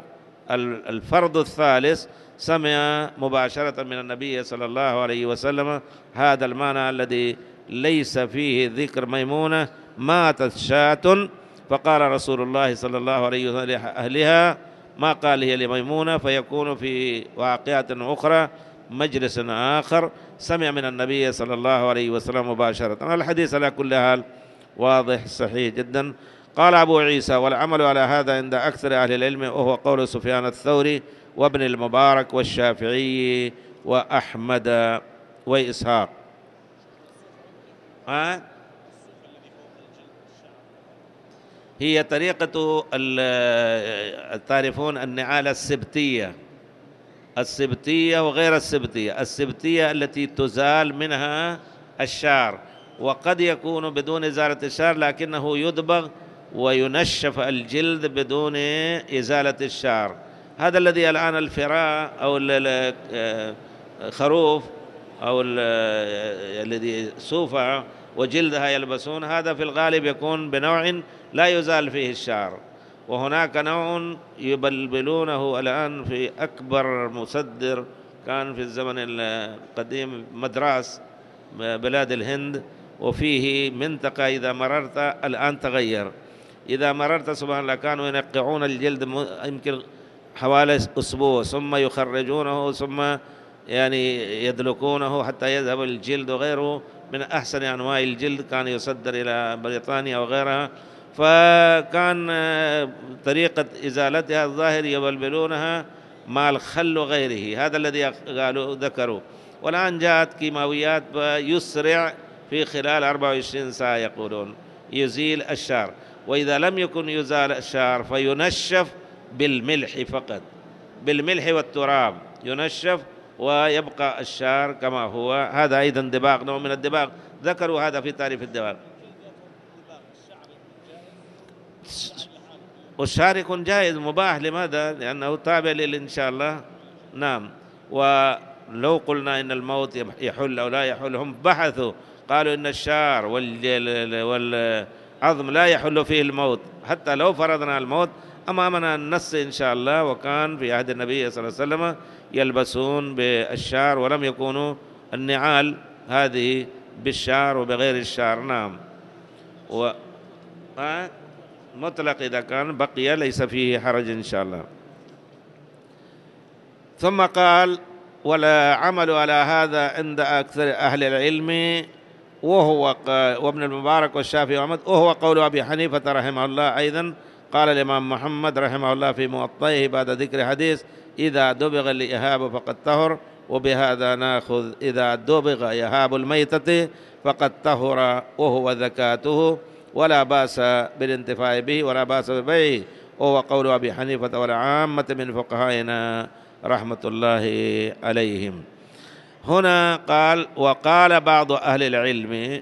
الفرد الثالث سمع مباشرة من النبي صلى الله عليه وسلم. هذا المعنى الذي ليس فيه ذكر ميمونة ماتت شاة فقال رسول الله صلى الله عليه وسلم لأهلها ما قال هي لميمونة، فيكون في واقعة أخرى مجلس آخر سمع من النبي صلى الله عليه وسلم مباشرة. الحديث على كل حال واضح صحيح جدا. قال أبو عيسى: والعمل على هذا عند أكثر أهل العلم، وهو قول سفيان الثوري وابن المبارك والشافعي وأحمد وإسحاق. ها؟ هي طريقة تعرفون النعال السبتية، السبتية وغير السبتية. السبتية التي تزال منها الشعر، وقد يكون بدون إزالة الشعر لكنه يدبغ وينشف الجلد بدون إزالة الشعر. هذا الذي الآن الفراء أو الخروف أو الذي صوفة وجلدها يلبسون، هذا في الغالب يكون بنوع لا يزال فيه الشعر. وهناك نوع يبلبلونه الآن في أكبر مصدر كان في الزمن القديم مدراس بلاد الهند، وفيه منطقة إذا مررت الآن تغير، إذا مررت سبحان الله كانوا ينقعون الجلد يمكن حوالي أسبوع ثم يخرجونه ثم يعني يدلكونه حتى يذهب الجلد، وغيره من أحسن أنواع الجلد كان يصدر إلى بريطانيا وغيرها. فكان طريقة إزالتها الظاهر يبلبلونها مع الخل وغيره، هذا الذي قالوا ذكروا. والآن جاءت كيماويات يسرع في خلال أربعة وعشرين ساعة يقولون يزيل الشعر، وإذا لم يكن يزال الشعر فينشف بالملح فقط، بالملح والتراب ينشف ويبقى الشعر كما هو. هذا أيضا دباغ، نوع من الدباغ، ذكروا هذا في تعريف الدباغ. والشعر يكون جائز مباح، لماذا؟ لأنه تابع إن شاء الله. نعم. ولو قلنا إن الموت يحل أو لا يحل، هم بحثوا قالوا إن الشعر والعظم لا يحل فيه الموت، حتى لو فرضنا الموت أمامنا النص إن شاء الله. وكان في عهد النبي صلى الله عليه وسلم يلبسون بالشعر، ولم يكونوا النعال هذه بالشعر وبغير الشعر. نعم. و مطلق إذا كان بقي ليس فيه حرج إن شاء الله. ثم قال: ولا عمل على هذا عند أكثر أهل العلم، وهو وابن المبارك والشافعي وأحمد، وهو قول أبي حنيفة رحمه الله. أيضا قال الإمام محمد رحمه الله في موطئه بعد ذكر حديث: إذا دبغ الإهاب فقد طهر، وبهذا نأخذ إذا دبغ إهاب الميتة فقد طهر وهو زكاته، ولا بأس بالانتفاع به ولا بأس ببيعه، وهو قول أبي حنيفة والعامة من فقهائنا رحمة الله عليهم. هنا قال: وقال بعض أهل العلم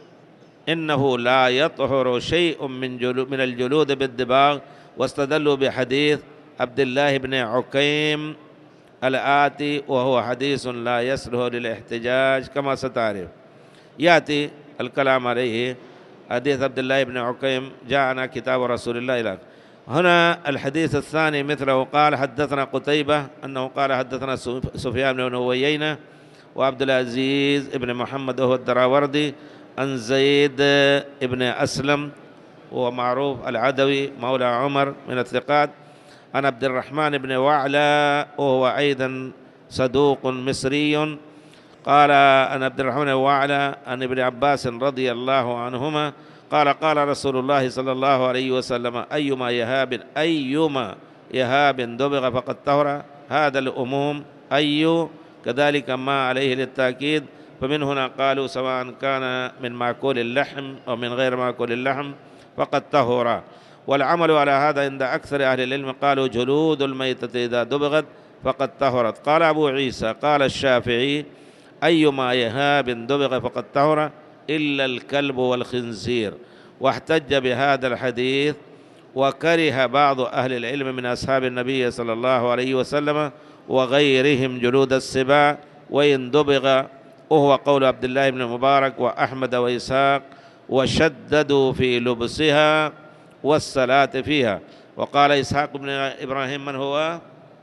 إنه لا يطهر شيء من من الجلود بالدباغ، واستدلوا بحديث عبد الله بن عكيم الآتي، وهو حديث لا يصلح للاحتجاج كما ستعرف، يأتي الكلام عليه. حديث عبد الله بن عكيم جاءنا كتاب رسول الله إلى هنا. الحديث الثاني مثله قال: حدثنا قتيبة أنه قال حدثنا سفيان بن عيينة وعبد العزيز بن محمد وهو الدراوردي عن زيد بن أسلم وهو معروف العدوي مولى عمر من الثقات، عن عبد الرحمن بن وعلى وهو أيضا صدوق مصري، قال عن عبد الرحمن بن وعلى عن ابن عباس رضي الله عنهما قال: قال رسول الله صلى الله عليه وسلم: أيما يهاب أيما يهاب دبغ فقد طهر. هذا الأموم أي كذلك ما عليه للتأكيد، فمن هنا قالوا سواء كان من مأكول اللحم أو من غير مأكول اللحم فقد طهر. والعمل على هذا عند أكثر أهل العلم قالوا: جلود الميتة إذا دبغت فقد طهرت. قال أبو عيسى: قال الشافعي: أيما يهاب دبغ فقد طهر إلا الكلب والخنزير. واحتج بهذا الحديث وكره بعض أهل العلم من أصحاب النبي صلى الله عليه وسلم وغيرهم جلود السباع وإن دبغ، وهو قول عبد الله بن المبارك وأحمد وإسحاق، وشددوا في لبسها والصلاة فيها. وقال إسحاق بن إبراهيم من هو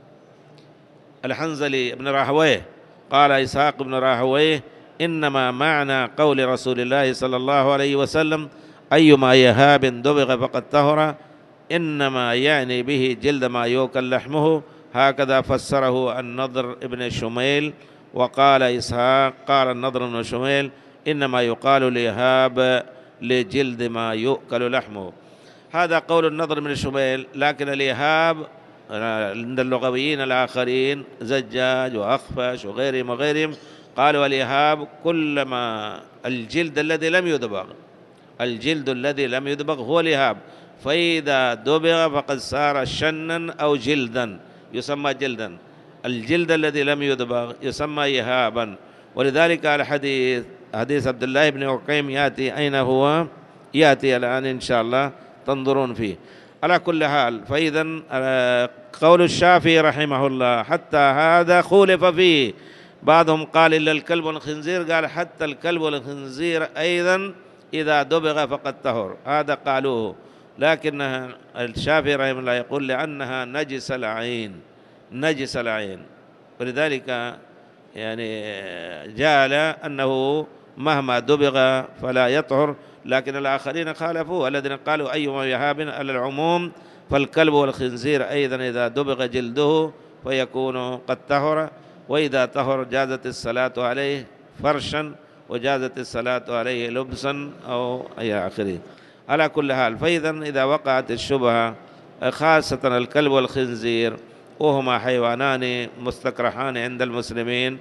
الحنزلي بن راهويه، قال إسحاق بن راهويه: إنما معنى قول رسول الله صلى الله عليه وسلم أيما يهاب دبغ فقد طهر إنما يعني به جلد ما يؤكل لحمه. هكذا فسره النضر بن شميل. وقال إسحاق قال النضر بن شميل إنما يقال ليهاب لجلد ما يؤكل لحمه. هذا قول النضر بن شميل. لكن اليهاب عند اللغويين الآخرين زجاج وأخفش وغيرهم وغيرهم قالوا اليهاب كلما الجلد الذي لم يدبغ، الجلد الذي لم يدبغ هو اليهاب، فإذا دبغ فقد صار شنا أو جلدا يسمى جلدا، الجلد الذي لم يدبغ يسمى يهابا. ولذلك الحديث حديث عبد الله بن عقيم يأتي أين هو؟ يأتي الآن إن شاء الله تنظرون فيه. على كل حال فإذا قول الشافعي رحمه الله حتى هذا خولف فيه، بعضهم قال إلا الكلب والخنزير، قال حتى الكلب والخنزير أيضا إذا دبغ فقد طهر، هذا قالوه. لكن الشافعي رحمه الله يقول لأنها نجس العين، نجس العين، ولذلك يعني جعل أنه مهما دبغ فلا يطهر. لكن الآخرين خالفوه الذين قالوا أيما يهاب على العموم، فالكلب والخنزير أيضا إذا دبغ جلده فيكون قد طهر، وإذا طهر جازت الصلاة عليه فرشا وجازت الصلاة عليه لبسا أو إلى آخره. على كل حال فإذا إذا وقعت الشبهة خاصة الكلب والخنزير وهما حيوانان مستكرهان عند المسلمين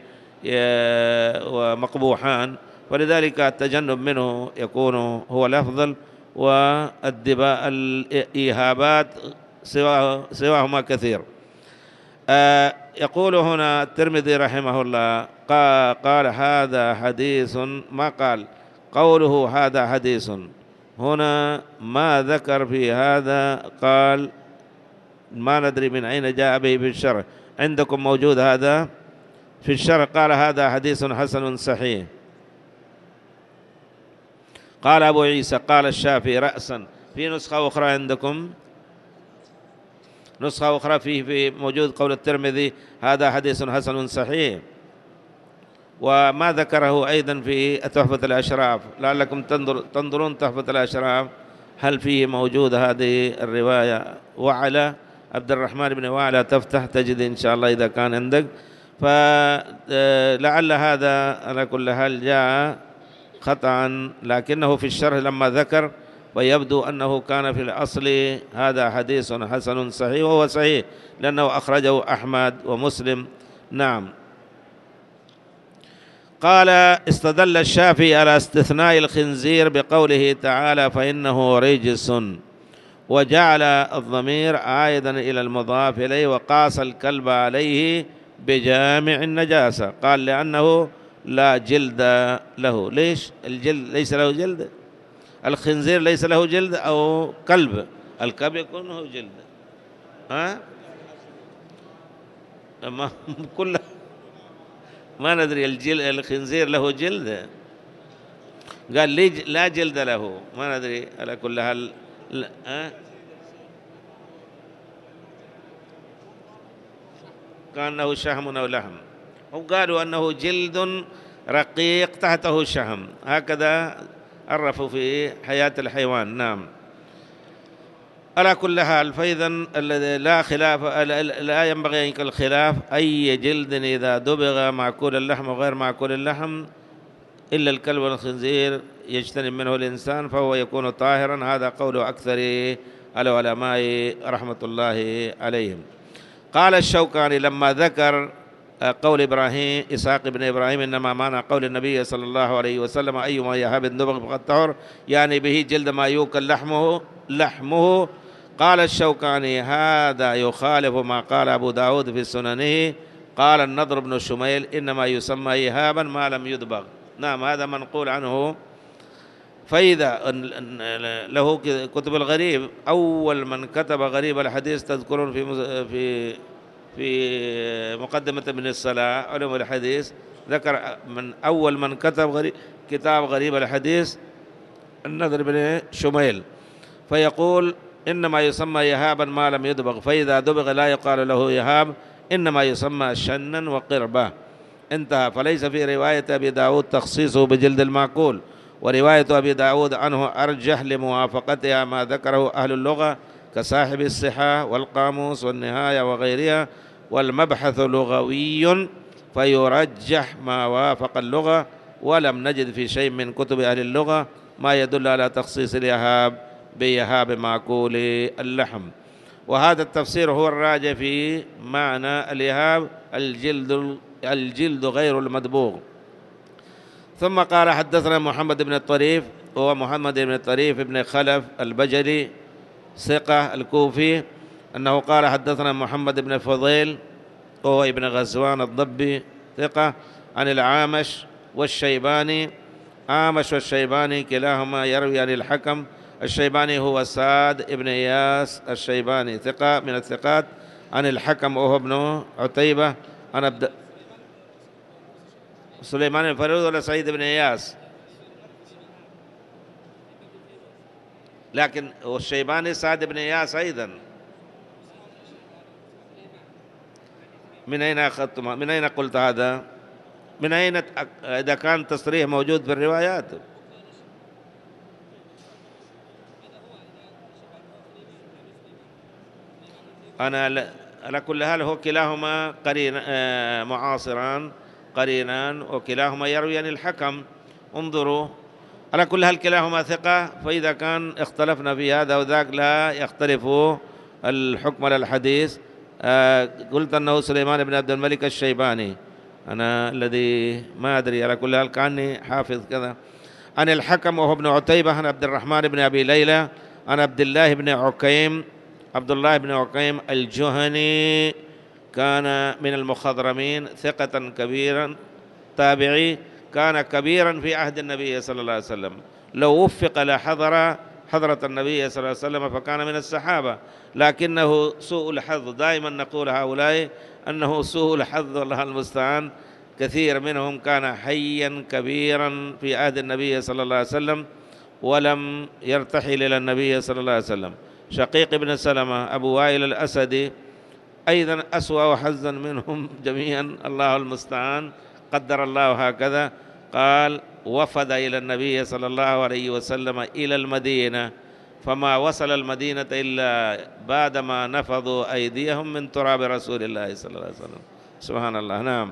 ومقبوحان، ولذلك التجنب منه يكون هو الأفضل، والدباء الإيهابات سواهما كثير. آه يقول هنا الترمذي رحمه الله قال هذا حديث، ما قال قوله هذا حديث، هنا ما ذكر في هذا، قال ما ندري من أين جاء به في الشرع. عندكم موجود هذا في الشرع؟ قال هذا حديث حسن صحيح. قال أبو عيسى قال الشافعي رأسا. في نسخة أخرى عندكم، نسخة أخرى فيه في موجود قول الترمذي هذا حديث حسن صحيح، وما ذكره أيضا في تحفة الأشراف، لعلكم تنظر تنظرون تحفة الأشراف هل فيه موجود هذه الرواية. وعلى عبد الرحمن بن وعلى تفتح تجد إن شاء الله إذا كان عندك. فلعل هذا على كل حال جاء خطأ، لكنه في الشرح لما ذكر ويبدو أنه كان في الأصل هذا حديث حسن صحيح، وهو صحيح لأنه أخرجه أحمد ومسلم. نعم. قال استدل الشافعي على استثناء الخنزير بقوله تعالى فإنه رجس، وجعل الضمير عائدا إلى المضاف إليه، وقاس الكلب عليه بجامع النجاسة. قال لأنه لا جلد له. ليش الجلد ليس له جلد؟ الخنزير ليس له جلد أو كلب؟ الكلب يكون له جلد. ها ما كله ما ندري. الجلد الخنزير له جلد؟ قال لي لا جلد له، ما ندري. على كل حال ها كأنه شحم أو لحم، وقالوا أنه جلد رقيق تحته شحم، هكذا عرفوا في حياة الحيوان. نعم. على كل حال فإذا لا خلاف، لا ينبغي أن يكون الخلاف أي جلد إذا دبغ معقول اللحم وغير معقول اللحم إلا الكلب والخنزير يجتنب منه الإنسان فهو يكون طاهرا. هذا قول أكثر العلماء رحمة الله عليهم. قال الشوكاني لما ذكر قول إبراهيم إسحاق بن إبراهيم إنما معنى قول النبي صلى الله عليه وسلم أيما يهاب دبغ فقد طهر، يعني به جلد ما يوكل لحمه لحمه. قال الشوكاني هذا يخالف ما قال أبو داود في سننه. قال النضر بن شميل إنما يسمى يهابا ما لم يدبغ. نعم هذا منقول عنه. فإذا له كتب الغريب، أول من كتب غريب الحديث تذكرون في في في مقدمة ابن الصلاة علوم الحديث، ذكر من أول من كتب غريب كتاب غريب الحديث النضر بن شميل، فيقول إنما يسمى يهابا ما لم يدبغ، فإذا دبغ لا يقال له يهاب إنما يسمى شنا وقربة. انتهى. فليس في رواية أبي داود تخصيصه بجلد المعقول، ورواية أبي داود عنه أرجح لموافقتها ما ذكره أهل اللغة كصاحب الصحة والقاموس والنهاية وغيرها، والمبحث لغوي فيرجح ما وافق اللغة، ولم نجد في شيء من كتب أهل اللغة ما يدل على تخصيص الإهاب بإهاب معقول اللحم. وهذا التفسير هو الراجح في معنى الإهاب الجلد الجلد غير المدبوغ. ثم قال حدثنا محمد بن الطريف، هو محمد بن الطريف بن خلف البجلي ثقة الكوفي، أنه قال حدثنا محمد بن الفضيل وهو ابن غزوان الضبي ثقة، عن العامش والشيباني. عامش والشيباني كلاهما يروي عن الحكم. الشيباني هو سعد ابن إياس الشيباني ثقة من الثقات، عن الحكم وهو ابن عتيبة. عن عبد سليمان الفريد ولا سعيد بن إياس؟ لكن الشيباني سعد بن إياس أيضا. من أين أخذت من أين قلت هذا؟ من أين إذا كان تصريح موجود في الروايات؟ أنا على كل حال هو كلاهما قرين معاصران قرينان، وكلاهما يروي عن الحكم. انظروا، على كل حال كلاهما ثقة، فإذا كان اختلفنا في هذا وذاك لا يختلف الحكم على الحديث. آه قلت أنه سليمان بن عبد الملك الشيباني، أنا الذي ما أدري، على كل حال كأني حافظ كذا. عن الحكم وهو ابن عتيبة، عن عبد الرحمن بن أبي ليلى، عن عبد الله بن عكيم عبد الله بن عكيم الجهني، كان من المخضرمين ثقة كبيرا تابعي، كان كبيرا في عهد النبي صلى الله عليه وسلم، لو وفق لحضر حضرة النبي صلى الله عليه وسلم فكان من الصحابة، لكنه سوء الحظ. دائما نقول هؤلاء أنه سوء الحظ والله المستعان، كثير منهم كان حيا كبيرا في عهد النبي صلى الله عليه وسلم ولم يرتحل إلى النبي صلى الله عليه وسلم. شقيق بن سلمة أبو وائل الأسدي أيضا أسوأ حظا منهم جميعا، الله المستعان، قدر الله هكذا. قال وفد إلى النبي صلى الله عليه وسلم إلى المدينة، فما وصل المدينة إلا بعدما نفضوا أيديهم من تراب رسول الله صلى الله عليه وسلم. سبحان الله. نعم.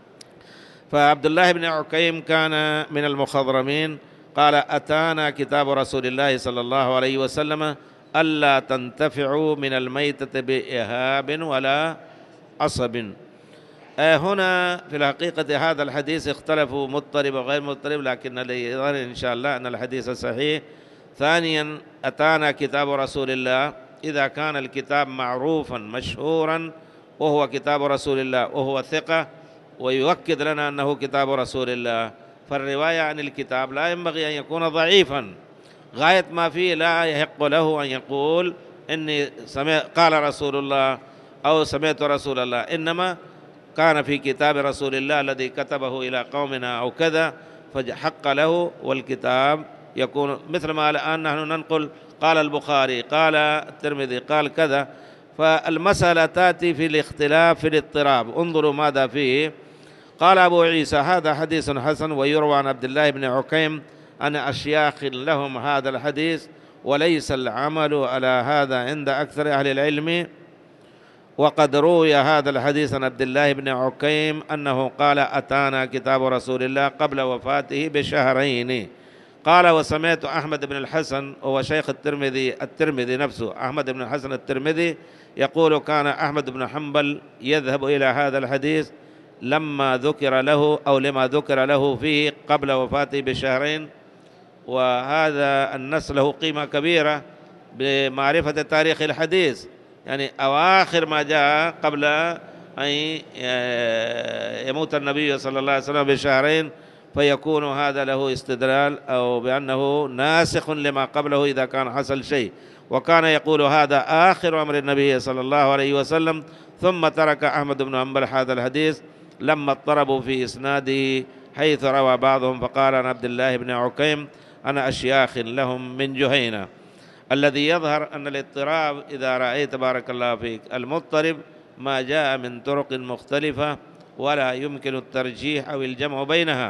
فعبد الله بن عكيم كان من المخضرمين. قال أتانا كتاب رسول الله صلى الله عليه وسلم ألا تنتفعوا من الميتة بإهاب ولا عصب. آه هنا في الحقيقة هذا الحديث اختلفوا مضطرب وغير مضطرب، لكن الذي يظهر إن شاء الله أن الحديث صحيح. ثانيا، أتانا كتاب رسول الله، إذا كان الكتاب معروفا مشهورا وهو كتاب رسول الله وهو ثقة ويؤكد لنا أنه كتاب رسول الله، فالرواية عن الكتاب لا ينبغي أن يكون ضعيفا غاية ما فيه، لا يحق له أن يقول إني سمع قال رسول الله أو سمعت رسول الله، إنما كان في كتاب رسول الله الذي كتبه إلى قومنا أو كذا فحق له، والكتاب يكون مثل ما الآن نحن ننقل قال البخاري قال الترمذي قال كذا، فالمسألة تأتي في الاختلاف في الاضطراب. انظروا ماذا فيه. قال أبو عيسى هذا حديث حسن، ويروى عن عبد الله بن عكيم أن أشياخ لهم هذا الحديث، وليس العمل على هذا عند أكثر أهل العلم. وقد روي هذا الحديث عن عبد الله بن عكيم أنه قال أتانا كتاب رسول الله قبل وفاته بشهرين. قال وسمعت أحمد بن الحسن وهو شيخ الترمذي الترمذي نفسه أحمد بن الحسن الترمذي يقول كان أحمد بن حنبل يذهب إلى هذا الحديث لما ذكر له أو لما ذكر له فيه قبل وفاته بشهرين. وهذا النص له قيمة كبيرة بمعرفة تاريخ الحديث، يعني أواخر ما جاء قبل أن يموت النبي صلى الله عليه وسلم بشهرين، فيكون هذا له استدلال أو بأنه ناسخ لما قبله إذا كان حصل شيء. وكان يقول هذا آخر أمر النبي صلى الله عليه وسلم، ثم ترك أحمد بن حنبل هذا الحديث لما اضطربوا في إسناده، حيث روى بعضهم فقال عن عبد الله بن عكيم أنا أشياخ لهم من جهينة. الذي يظهر أن الاضطراب إذا رأيت بارك الله فيك المضطرب ما جاء من طرق مختلفة ولا يمكن الترجيح أو الجمع بينها.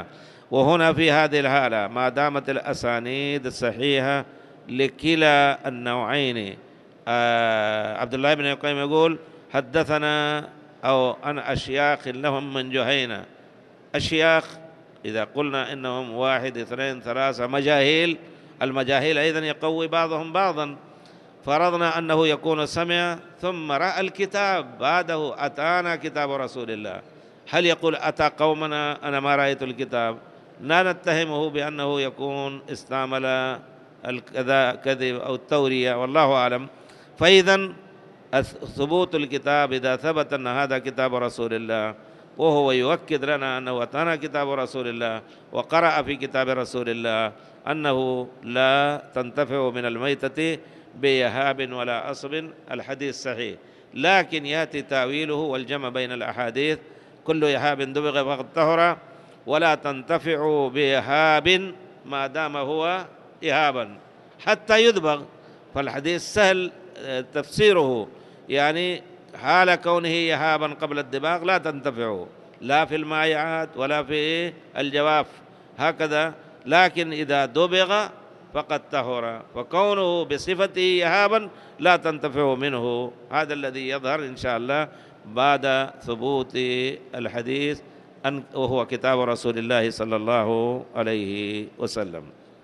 وهنا في هذه الحالة ما دامت الأسانيد الصحيحة لكلا النوعين، آه عبد الله بن القيم يقول حدثنا أو عن أشياخ لهم من جهينة. أشياخ إذا قلنا إنهم واحد اثنين ثلاثة مجاهيل، المجاهيل أيضا يقوي بعضهم بعضا. فرضنا أنه يكون سمع ثم رأى الكتاب بعده، أتانا كتاب رسول الله، هل يقول أتى قومنا أنا ما رأيت الكتاب؟ لا نتهمه بأنه يكون استعمل الكذب أو التورية، والله أعلم. فإذا ثبوت الكتاب إذا ثبت أن هذا كتاب رسول الله وهو يؤكد لنا أنه أتانا كتاب رسول الله وقرأ في كتاب رسول الله أنه لا تنتفع من الميتة بيهاب ولا أصب، الحديث صحيح. لكن يأتي تأويله والجمع بين الأحاديث، كل يهاب دبغ فقد طهر، ولا تنتفع بيهاب ما دام هو إهابا حتى يدبغ. فالحديث سهل تفسيره، يعني حال كونه يهابا قبل الدباغ لا تنتفع لا في المائعات ولا في الجواف هكذا، لكن إذا دبغ فقد طهر، فكونه بصفته يهابا لا تنتفع منه. هذا الذي يظهر إن شاء الله بعد ثبوت الحديث وهو كتاب رسول الله صلى الله عليه وسلم.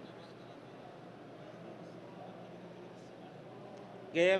كيف؟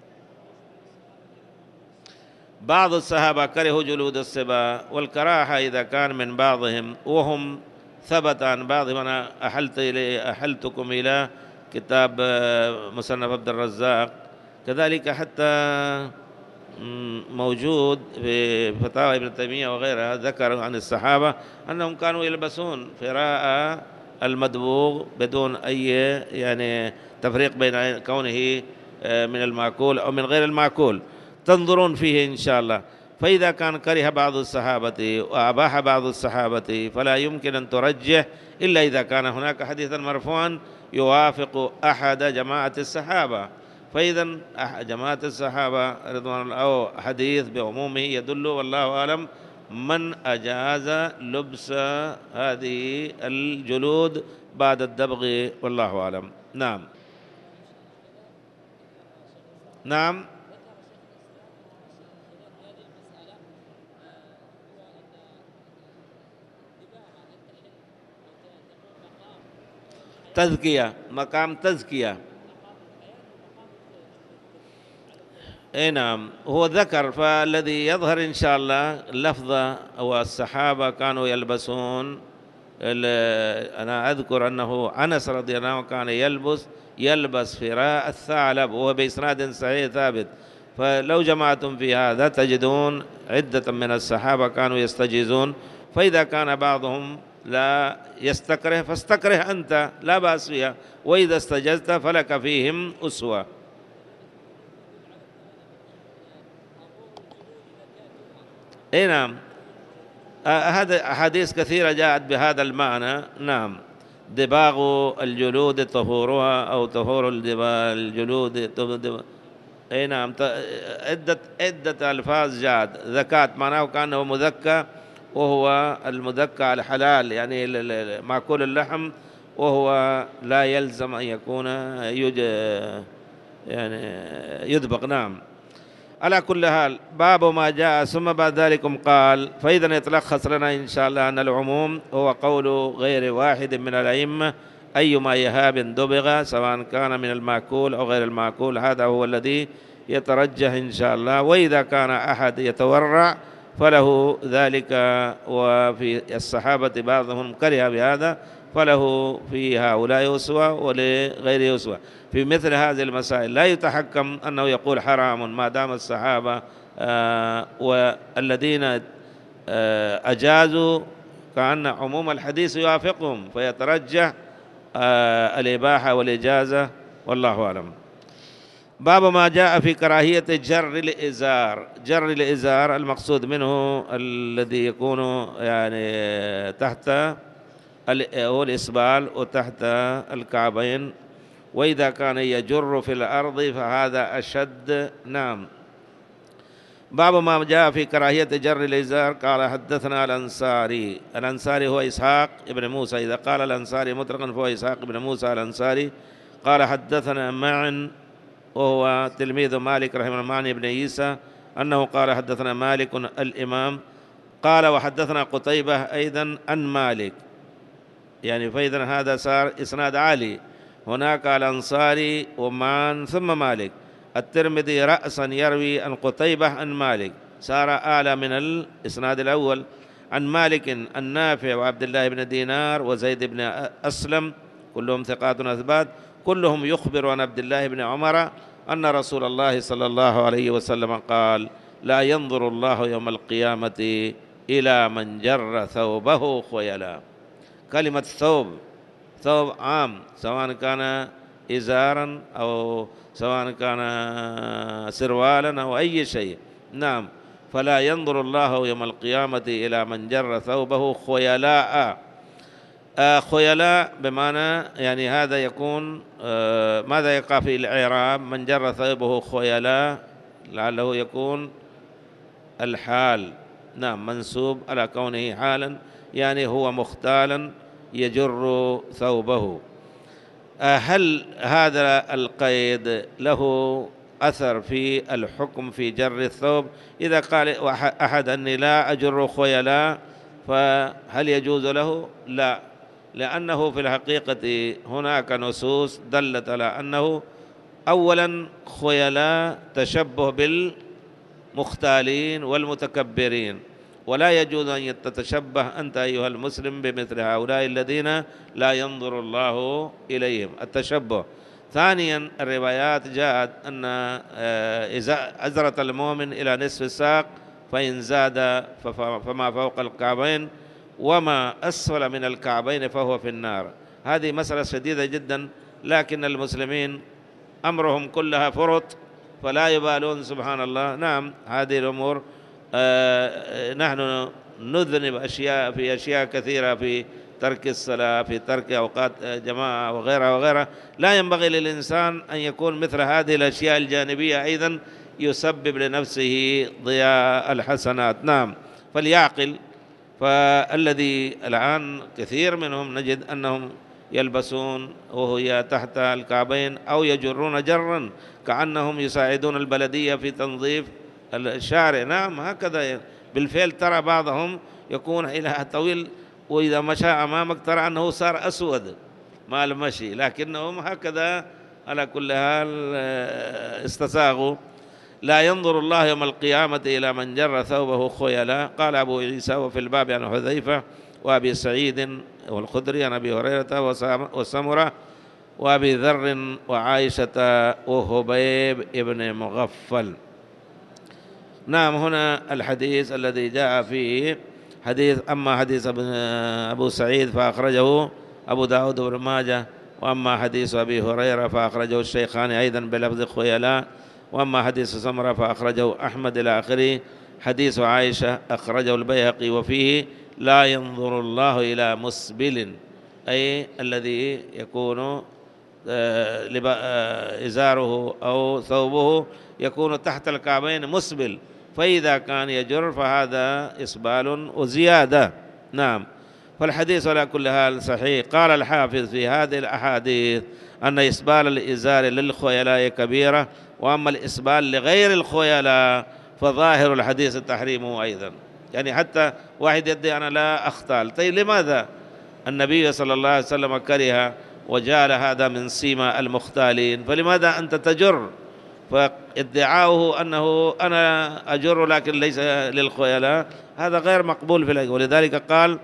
بعض الصحابة كرهوا جلود السباع، والكراهة إذا كان من بعضهم وهم ثبت عن بعضهم. أنا أحلت إلي أحلتكم إلى كتاب مصنف عبد الرزاق، كذلك حتى موجود في فتاوى ابن تيمية وغيرها، ذكر عن الصحابة أنهم كانوا يلبسون فراء المدبوغ بدون أي يعني تفريق بين كونه من المأكول أو من غير المأكول. تنظرون فيه إن شاء الله. فإذا كان كره بعض الصحابة وأباح بعض الصحابة فلا يمكن أن ترجح إلا إذا كان هناك حديثا مرفوعا يوافق أحد جماعة الصحابة. فإذا جماعة الصحابة رضوان الله أو حديث بعمومه يدل والله أعلم من أجاز لبس هذه الجلود بعد الدبغ، والله أعلم. نعم نعم تزكية، مقام تزكية. اي نعم، هو ذكر. فالذي يظهر إن شاء الله لفظة والصحابة كانوا يلبسون، أنا أذكر أنه أنس رضي الله عنه كان يلبس يلبس فراء الثعلب وهو بإسناد صحيح ثابت. فلو جمعتم في هذا تجدون عدة من الصحابة كانوا يستجيزون. فإذا كان بعضهم لا يستكره فاستكره أنت، لا بأس فيها، وإذا استجزت فلك فيهم أسوة. اي نعم، هذا أحاديث كثيرة جاءت بهذا المعنى. نعم، دباغ الجلود طهورها أو طهور الجلود. اي نعم، عدة عدة ألفاظ جاءت. ذكاة معناه كأنه مذكى، وهو المذكى الحلال يعني مأكول اللحم، وهو لا يلزم أن يكون يعني يدبغ. نعم، على كل حال باب ما جاء. ثم بعد ذلك قال: فإذا يتلخص لنا إن شاء الله أن العموم هو قول غير واحد من الأئمة أيما يهاب دبغ سواء كان من المأكول أو غير المأكول، هذا هو الذي يترجح إن شاء الله. وإذا كان أحد يتورع فله ذلك، وفي الصحابة بعضهم كره بهذا، فله في هؤلاء أسوة ولغير أسوة. في مثل هذه المسائل لا يتحكم أنه يقول حرام ما دام الصحابة آه والذين آه أجازوا كأن عموم الحديث يوافقهم، فيترجح آه الإباحة والإجازة، والله أعلم. باب ما جاء في كراهية جر الإزار. جر الإزار المقصود منه الذي يكون يعني تحت هو الإسبال وتحت الكعبين، وإذا كان يجر في الأرض فهذا أشد. نعم، باب ما جاء في كراهية جر الإزار. قال حدثنا الأنصاري. الأنصاري هو إسحاق ابن موسى، إذا قال الأنصاري مطلقا فهو إسحاق ابن موسى الأنصاري. قال حدثنا معن وهو تلميذ مالك رحمه الله، معن ابن عيسى، أنه قال حدثنا مالك الإمام قال وحدثنا قتيبة أيضا عن مالك، يعني فإذا هذا صار إسناد عالي. هناك الأنصاري ومان ثم مالك. الترمذي رأسا يروي عن قتيبة عن مالك، صار أعلى من الإسناد الأول. عن مالك النافع وعبد الله بن دينار وزيد بن أسلم كلهم ثقات أثبات، كلهم يخبر عن عبد الله بن عمر أن رسول الله صلى الله عليه وسلم قال لا ينظر الله يوم القيامة إلى من جر ثوبه خيلا. كلمة ثوب، ثوب عام، سواء كان إزارا أو سواء كان سروالا أو أي شيء. نعم، فلا ينظر الله يوم القيامة إلى من جر ثوبه خيلاء. آه خيلاء بمعنى يعني هذا يكون آه ماذا يقع في الإعراب؟ من جر ثوبه خيلاء لعله يكون الحال. نعم، منسوب على كونه حالا، يعني هو مختالا يجر ثوبه. هل هذا القيد له أثر في الحكم في جر الثوب؟ إذا قال أحد أني لا أجر خيلاء فهل يجوز له؟ لا، لأنه في الحقيقة هناك نصوص دلت على أنه أولا خيلاء تشبه بالمختالين والمتكبرين، ولا يجوز أن تتشبه أنت أيها المسلم بمثل هؤلاء الذين لا ينظر الله إليهم، التشبه. ثانيا الروايات جاءت أن إذا أزرة المؤمن إلى نصف الساق فإن زاد فما فوق الكعبين وما أسفل من الكعبين فهو في النار. هذه مسألة شديدة جدا، لكن المسلمين أمرهم كلها فرط فلا يبالون، سبحان الله. نعم، هذه الأمور آه نحن نذنب أشياء في أشياء كثيرة، في ترك الصلاة، في ترك أوقات جماعة وغيرها وغيرها. لا ينبغي للإنسان أن يكون مثل هذه الأشياء الجانبية أيضا يسبب لنفسه ضياع الحسنات. نعم، فليعقل. فالذي الآن كثير منهم نجد أنهم يلبسون وهي تحت الكعبين أو يجرون جرا كأنهم يساعدون البلدية في تنظيف الشارع. نعم، هكذا بالفعل ترى بعضهم يكون إلى طويل، وإذا مشى أمامك ترى أنه صار أسود مع المشي، لكنهم هكذا على كل حال استساغوا. لا ينظر الله يوم القيامة إلى من جر ثوبه خيلاء. قال أبو عيسى وفي الباب عن حذيفة وأبي سعيد والخدري عن أبي هريرة وسمرة وأبي ذر وعائشة وهبيب ابن مغفل. نعم، هنا الحديث الذي جاء فيه حديث، أما حديث أبو سعيد فأخرجه أبو داود بن ماجه، وأما حديث أبي هريرة فأخرجه الشيخان أيضا بلفظ خيلاء، وأما حديث سمرة فأخرجه أحمد إلى آخره. حديث عائشة أخرجه البيهقي وفيه لا ينظر الله إلى مسبل، أي الذي يكون إزاره أو ثوبه يكون تحت الكعبين مسبل، فإذا كان يجر فهذا إسبال وزيادة. نعم، فالحديث على كل حال صحيح. قال الحافظ في هذه الأحاديث أن إسبال الإزار للخيلاء كبيرة، وأما الإسبال لغير الخيلاء فظاهر الحديث تحريمه أيضا. يعني حتى واحد يدعي أنا لا أختال، طيب لماذا النبي صلى الله عليه وسلم كره وجعل هذا من سيما المختالين، فلماذا أنت تجر؟ فادعاؤه أنه أنا أجر لكن ليس للخيلاء، هذا غير مقبول في الحقيقة. ولذلك قال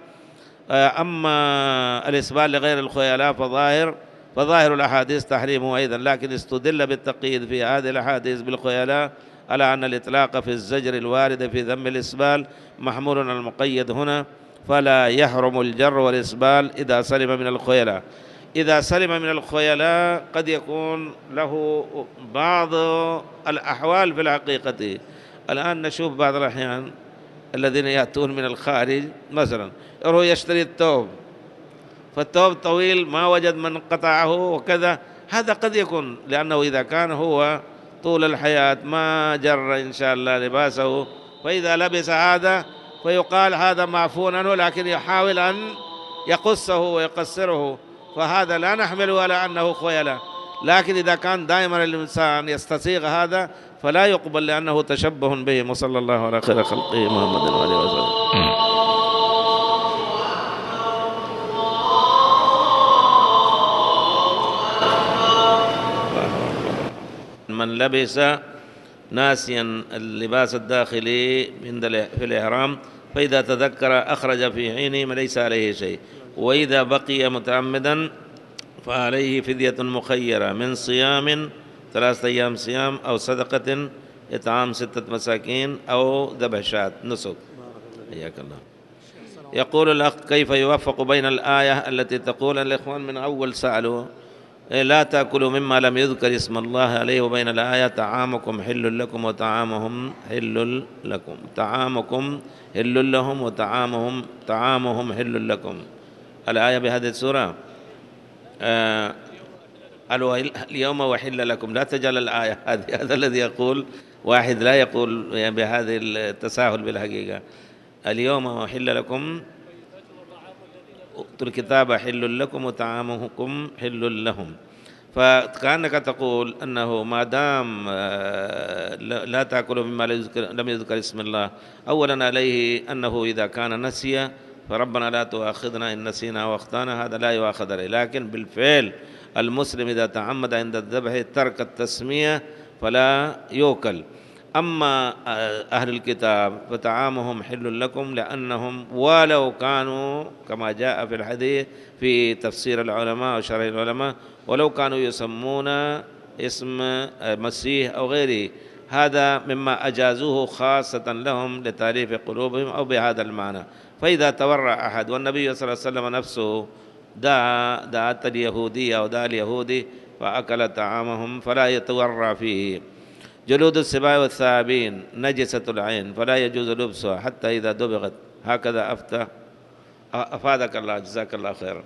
أما الإسبال لغير الخيلاء فظاهر فظاهر الأحاديث تحريمه أيضا، لكن استدل بالتقييد في هذه الأحاديث بالخيلاء على أن الإطلاق في الزجر الوارد في ذم الإسبال محمول على المقيد هنا، فلا يحرم الجر والإسبال إذا سلم من الخيلاء. إذا سلم من الخيلاء قد يكون له بعض الأحوال في الحقيقة. الآن نشوف بعض الأحيان الذين يأتون من الخارج مثلا يروح يشتري الثوب، فالثوب طويل ما وجد من قطعه وكذا، هذا قد يكون لأنه إذا كان هو طول الحياة ما جر إن شاء الله لباسه، فإذا لبس هذا فيقال هذا معفو عنه، لكن يحاول أن يقصه ويقصره، فهذا لا نحمله على أنه خيلة. لكن إذا كان دائما الإنسان يستسيغ هذا فلا يقبل، لأنه تشبه به. وصلى الله على خير خلقه محمد وآله وسلم. من لبس ناسيا اللباس الداخلي في الإحرام فإذا تذكر أخرج في حينه ليس عليه شيء، وإذا بقي متعمدا فعليه فدية مخيرة من صيام ثلاثة أيام صيام، أو صدقة إطعام ستة مساكين، أو ذبح شاة نسك. حياك الله. يقول الأخ: كيف يوفق بين الآية التي تقول الإخوان من أول سألوا لا تأكلوا مما لم يذكر اسم الله عليه، وبين الآية طعامكم حل لكم وطعامهم حل لكم، طعامكم حل لهم وطعامهم طعامهم حل لكم. الآية بهذه السورة آه اليوم وحل لكم، لا تجعل الآية هذه. هذا الذي يقول واحد لا يقول يعني بهذه التساهل بالحقيقة. اليوم وحل لكم الكتاب حل لكم وطعامكم حل لهم، فكأنك تقول أنه ما دام لا تأكلوا مما لم يذكر اسم الله، أولا عليه أنه إذا كان نسي فربنا لا تؤاخذنا إن نسينا واخطأنا، هذا لا يؤاخذ عليه. لكن بالفعل المسلم إذا تعمد عند الذبح ترك التسمية فلا يؤكل. أما أهل الكتاب فطعامهم حل لكم، لأنهم ولو كانوا كما جاء في الحديث في تفسير العلماء وشرح العلماء، ولو كانوا يسمون اسم مسيح أو غيره، هذا مما أجازوه خاصة لهم لتأليف قلوبهم أو بهذا المعنى. فإذا تورع أحد، والنبي صلى الله عليه وسلم نفسه دعا دعت اليهودية أو دعا اليهودي فأكل طعامهم فلا يتورع فيه. جلود السباع والثعابين نجسة العين فلا يجوز لبسها حتى إذا دبغت، هكذا أفتى أفادك الله، جزاك الله خيرا.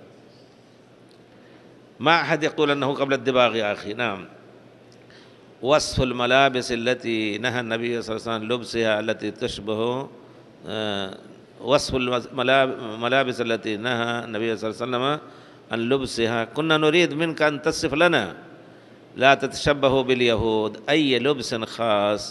ما أحد يقول أنه قبل الدباغ يا أخي. نعم. وصف الملابس التي نهى النبي صلى الله عليه وسلم لبسها التي تشبه وصف الملابس التي نهى النبي صلى الله عليه وسلم عن لبسها. كنا نريد منك أن تصف لنا، لا تتشبهوا باليهود، أي لبس خاص.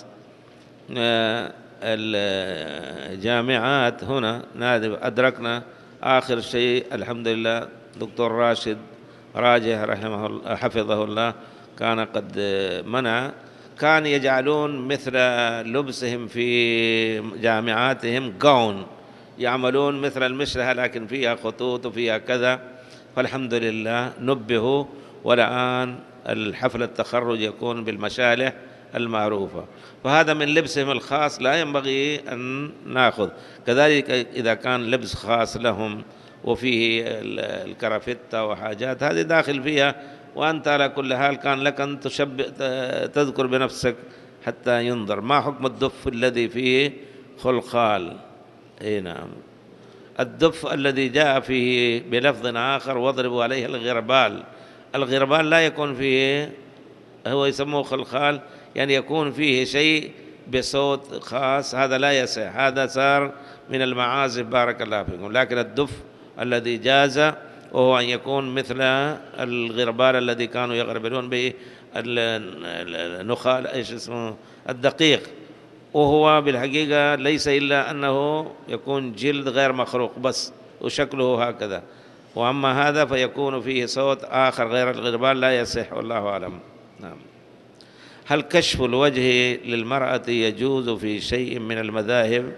الجامعات هنا أدركنا آخر شيء الحمد لله دكتور راشد راجح رحمه الله حفظه الله كان قد منع، كان يجعلون مثل لبسهم في جامعاتهم جاون، يعملون مثل المشرحة لكن فيها خطوط وفيها كذا. فالحمد لله نبهوا، والآن الحفل التخرج يكون بالمشالح المعروفة، فهذا من لبسهم الخاص لا ينبغي أن نأخذ. كذلك إذا كان لبس خاص لهم وفيه الكرافتة وحاجات هذه داخل فيها، وأنت على كل حال كان لك أن تشبه تذكر بنفسك حتى ينظر. ما حكم الدف الذي فيه خلخال؟ اي نعم، الدف الذي جاء فيه بلفظ آخر واضربوا عليه الغربال. الغربال لا يكون فيه، هو يسموه خلخال، يعني يكون فيه شيء بصوت خاص، هذا لا يصح، هذا صار من المعازف بارك الله فيكم. لكن الدف الذي جاز وهو أن يكون مثل الغربال الذي كانوا يغربلون به النخال ايش اسمه الدقيق، وهو بالحقيقة ليس إلا أنه يكون جلد غير مخروق بس وشكله هكذا، وأما هذا فيكون فيه صوت آخر غير الغربال لا يصح، والله أعلم. نعم. هل كشف الوجه للمرأة يجوز في شيء من المذاهب؟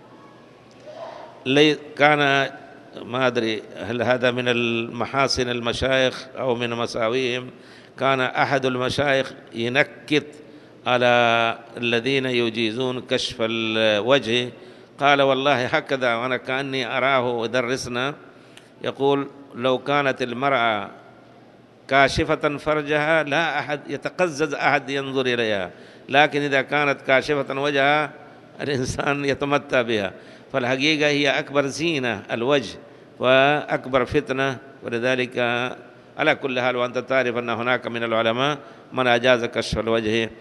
كان ما أدري هل هذا من المحاسن المشايخ أو من مساويهم، كان أحد المشايخ ينكت على الذين يجيزون كشف الوجه، قال والله هكذا، وأنا كأني أراه يدرسنا، يقول لو كانت المرأة كاشفة فرجها لا أحد يتقزز أحد ينظر إليها، لكن إذا كانت كاشفة وجهها الإنسان يتمتع بها. فالحقيقة هي أكبر زينة الوجه وأكبر فتنة، ولذلك على كل حال وأنت تعرف أن هناك من العلماء من أجاز كشف الوجه.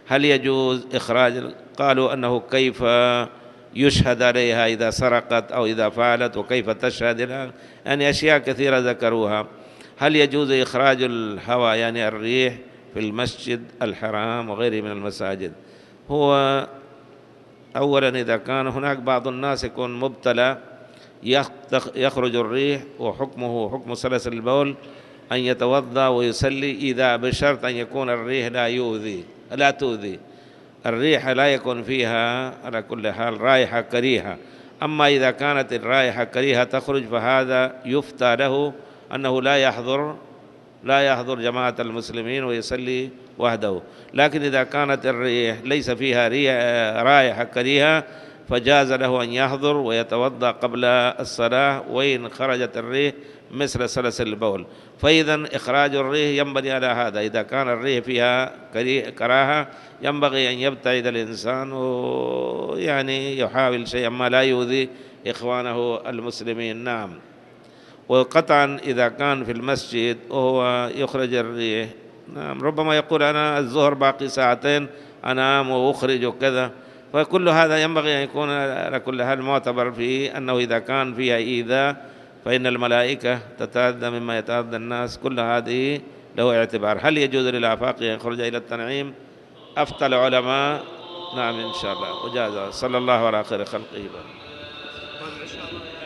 هل يجوز إخراج؟ قالوا أنه كيف يشهد عليها إذا سرقت أو إذا فعلت، وكيف تشهد لها، يعني أشياء كثيرة ذكروها. هل يجوز إخراج الهواء يعني الريح في المسجد الحرام وغيره من المساجد؟ هو أولا إذا كان هناك بعض الناس يكون مبتلى يخرج الريح وحكمه حكم سلس البول أن يتوضأ ويصلي، إذا بشرط أن يكون الريح لا يؤذي لا تؤذي الريح لا يكون فيها على كل حال رائحة كريهة. أما إذا كانت الرائحة كريهة تخرج فهذا يفتى له أنه لا يحضر لا يحضر جماعة المسلمين ويصلي وحده. لكن إذا كانت الريح ليس فيها رائحة كريهة فجاز له أن يحضر ويتوضأ قبل الصلاة وإن خرجت الريح مثل سلس البول. فإذا إخراج الريح ينبغي على هذا، إذا كان الريح فيها كراهة ينبغي أن يبتعد الإنسان ويعني يحاول شيئا ما لا يؤذي إخوانه المسلمين. نعم. وقطعا إذا كان في المسجد وهو يخرج الريح، نعم، ربما يقول أنا الظهر باقي ساعتين أنام وأخرج وكذا، فكل هذا ينبغي أن يكون على كل حال معتبر فيه أنه إذا كان فيها إيذاء فإن الملائكة تتأذى مما يتأذى الناس، كل هذه له اعتبار. هل يجوز للآفاق أن يخرج إلى التنعيم؟ أفتى العلماء نعم إن شاء الله وجاز. صلى الله على خير خلقه.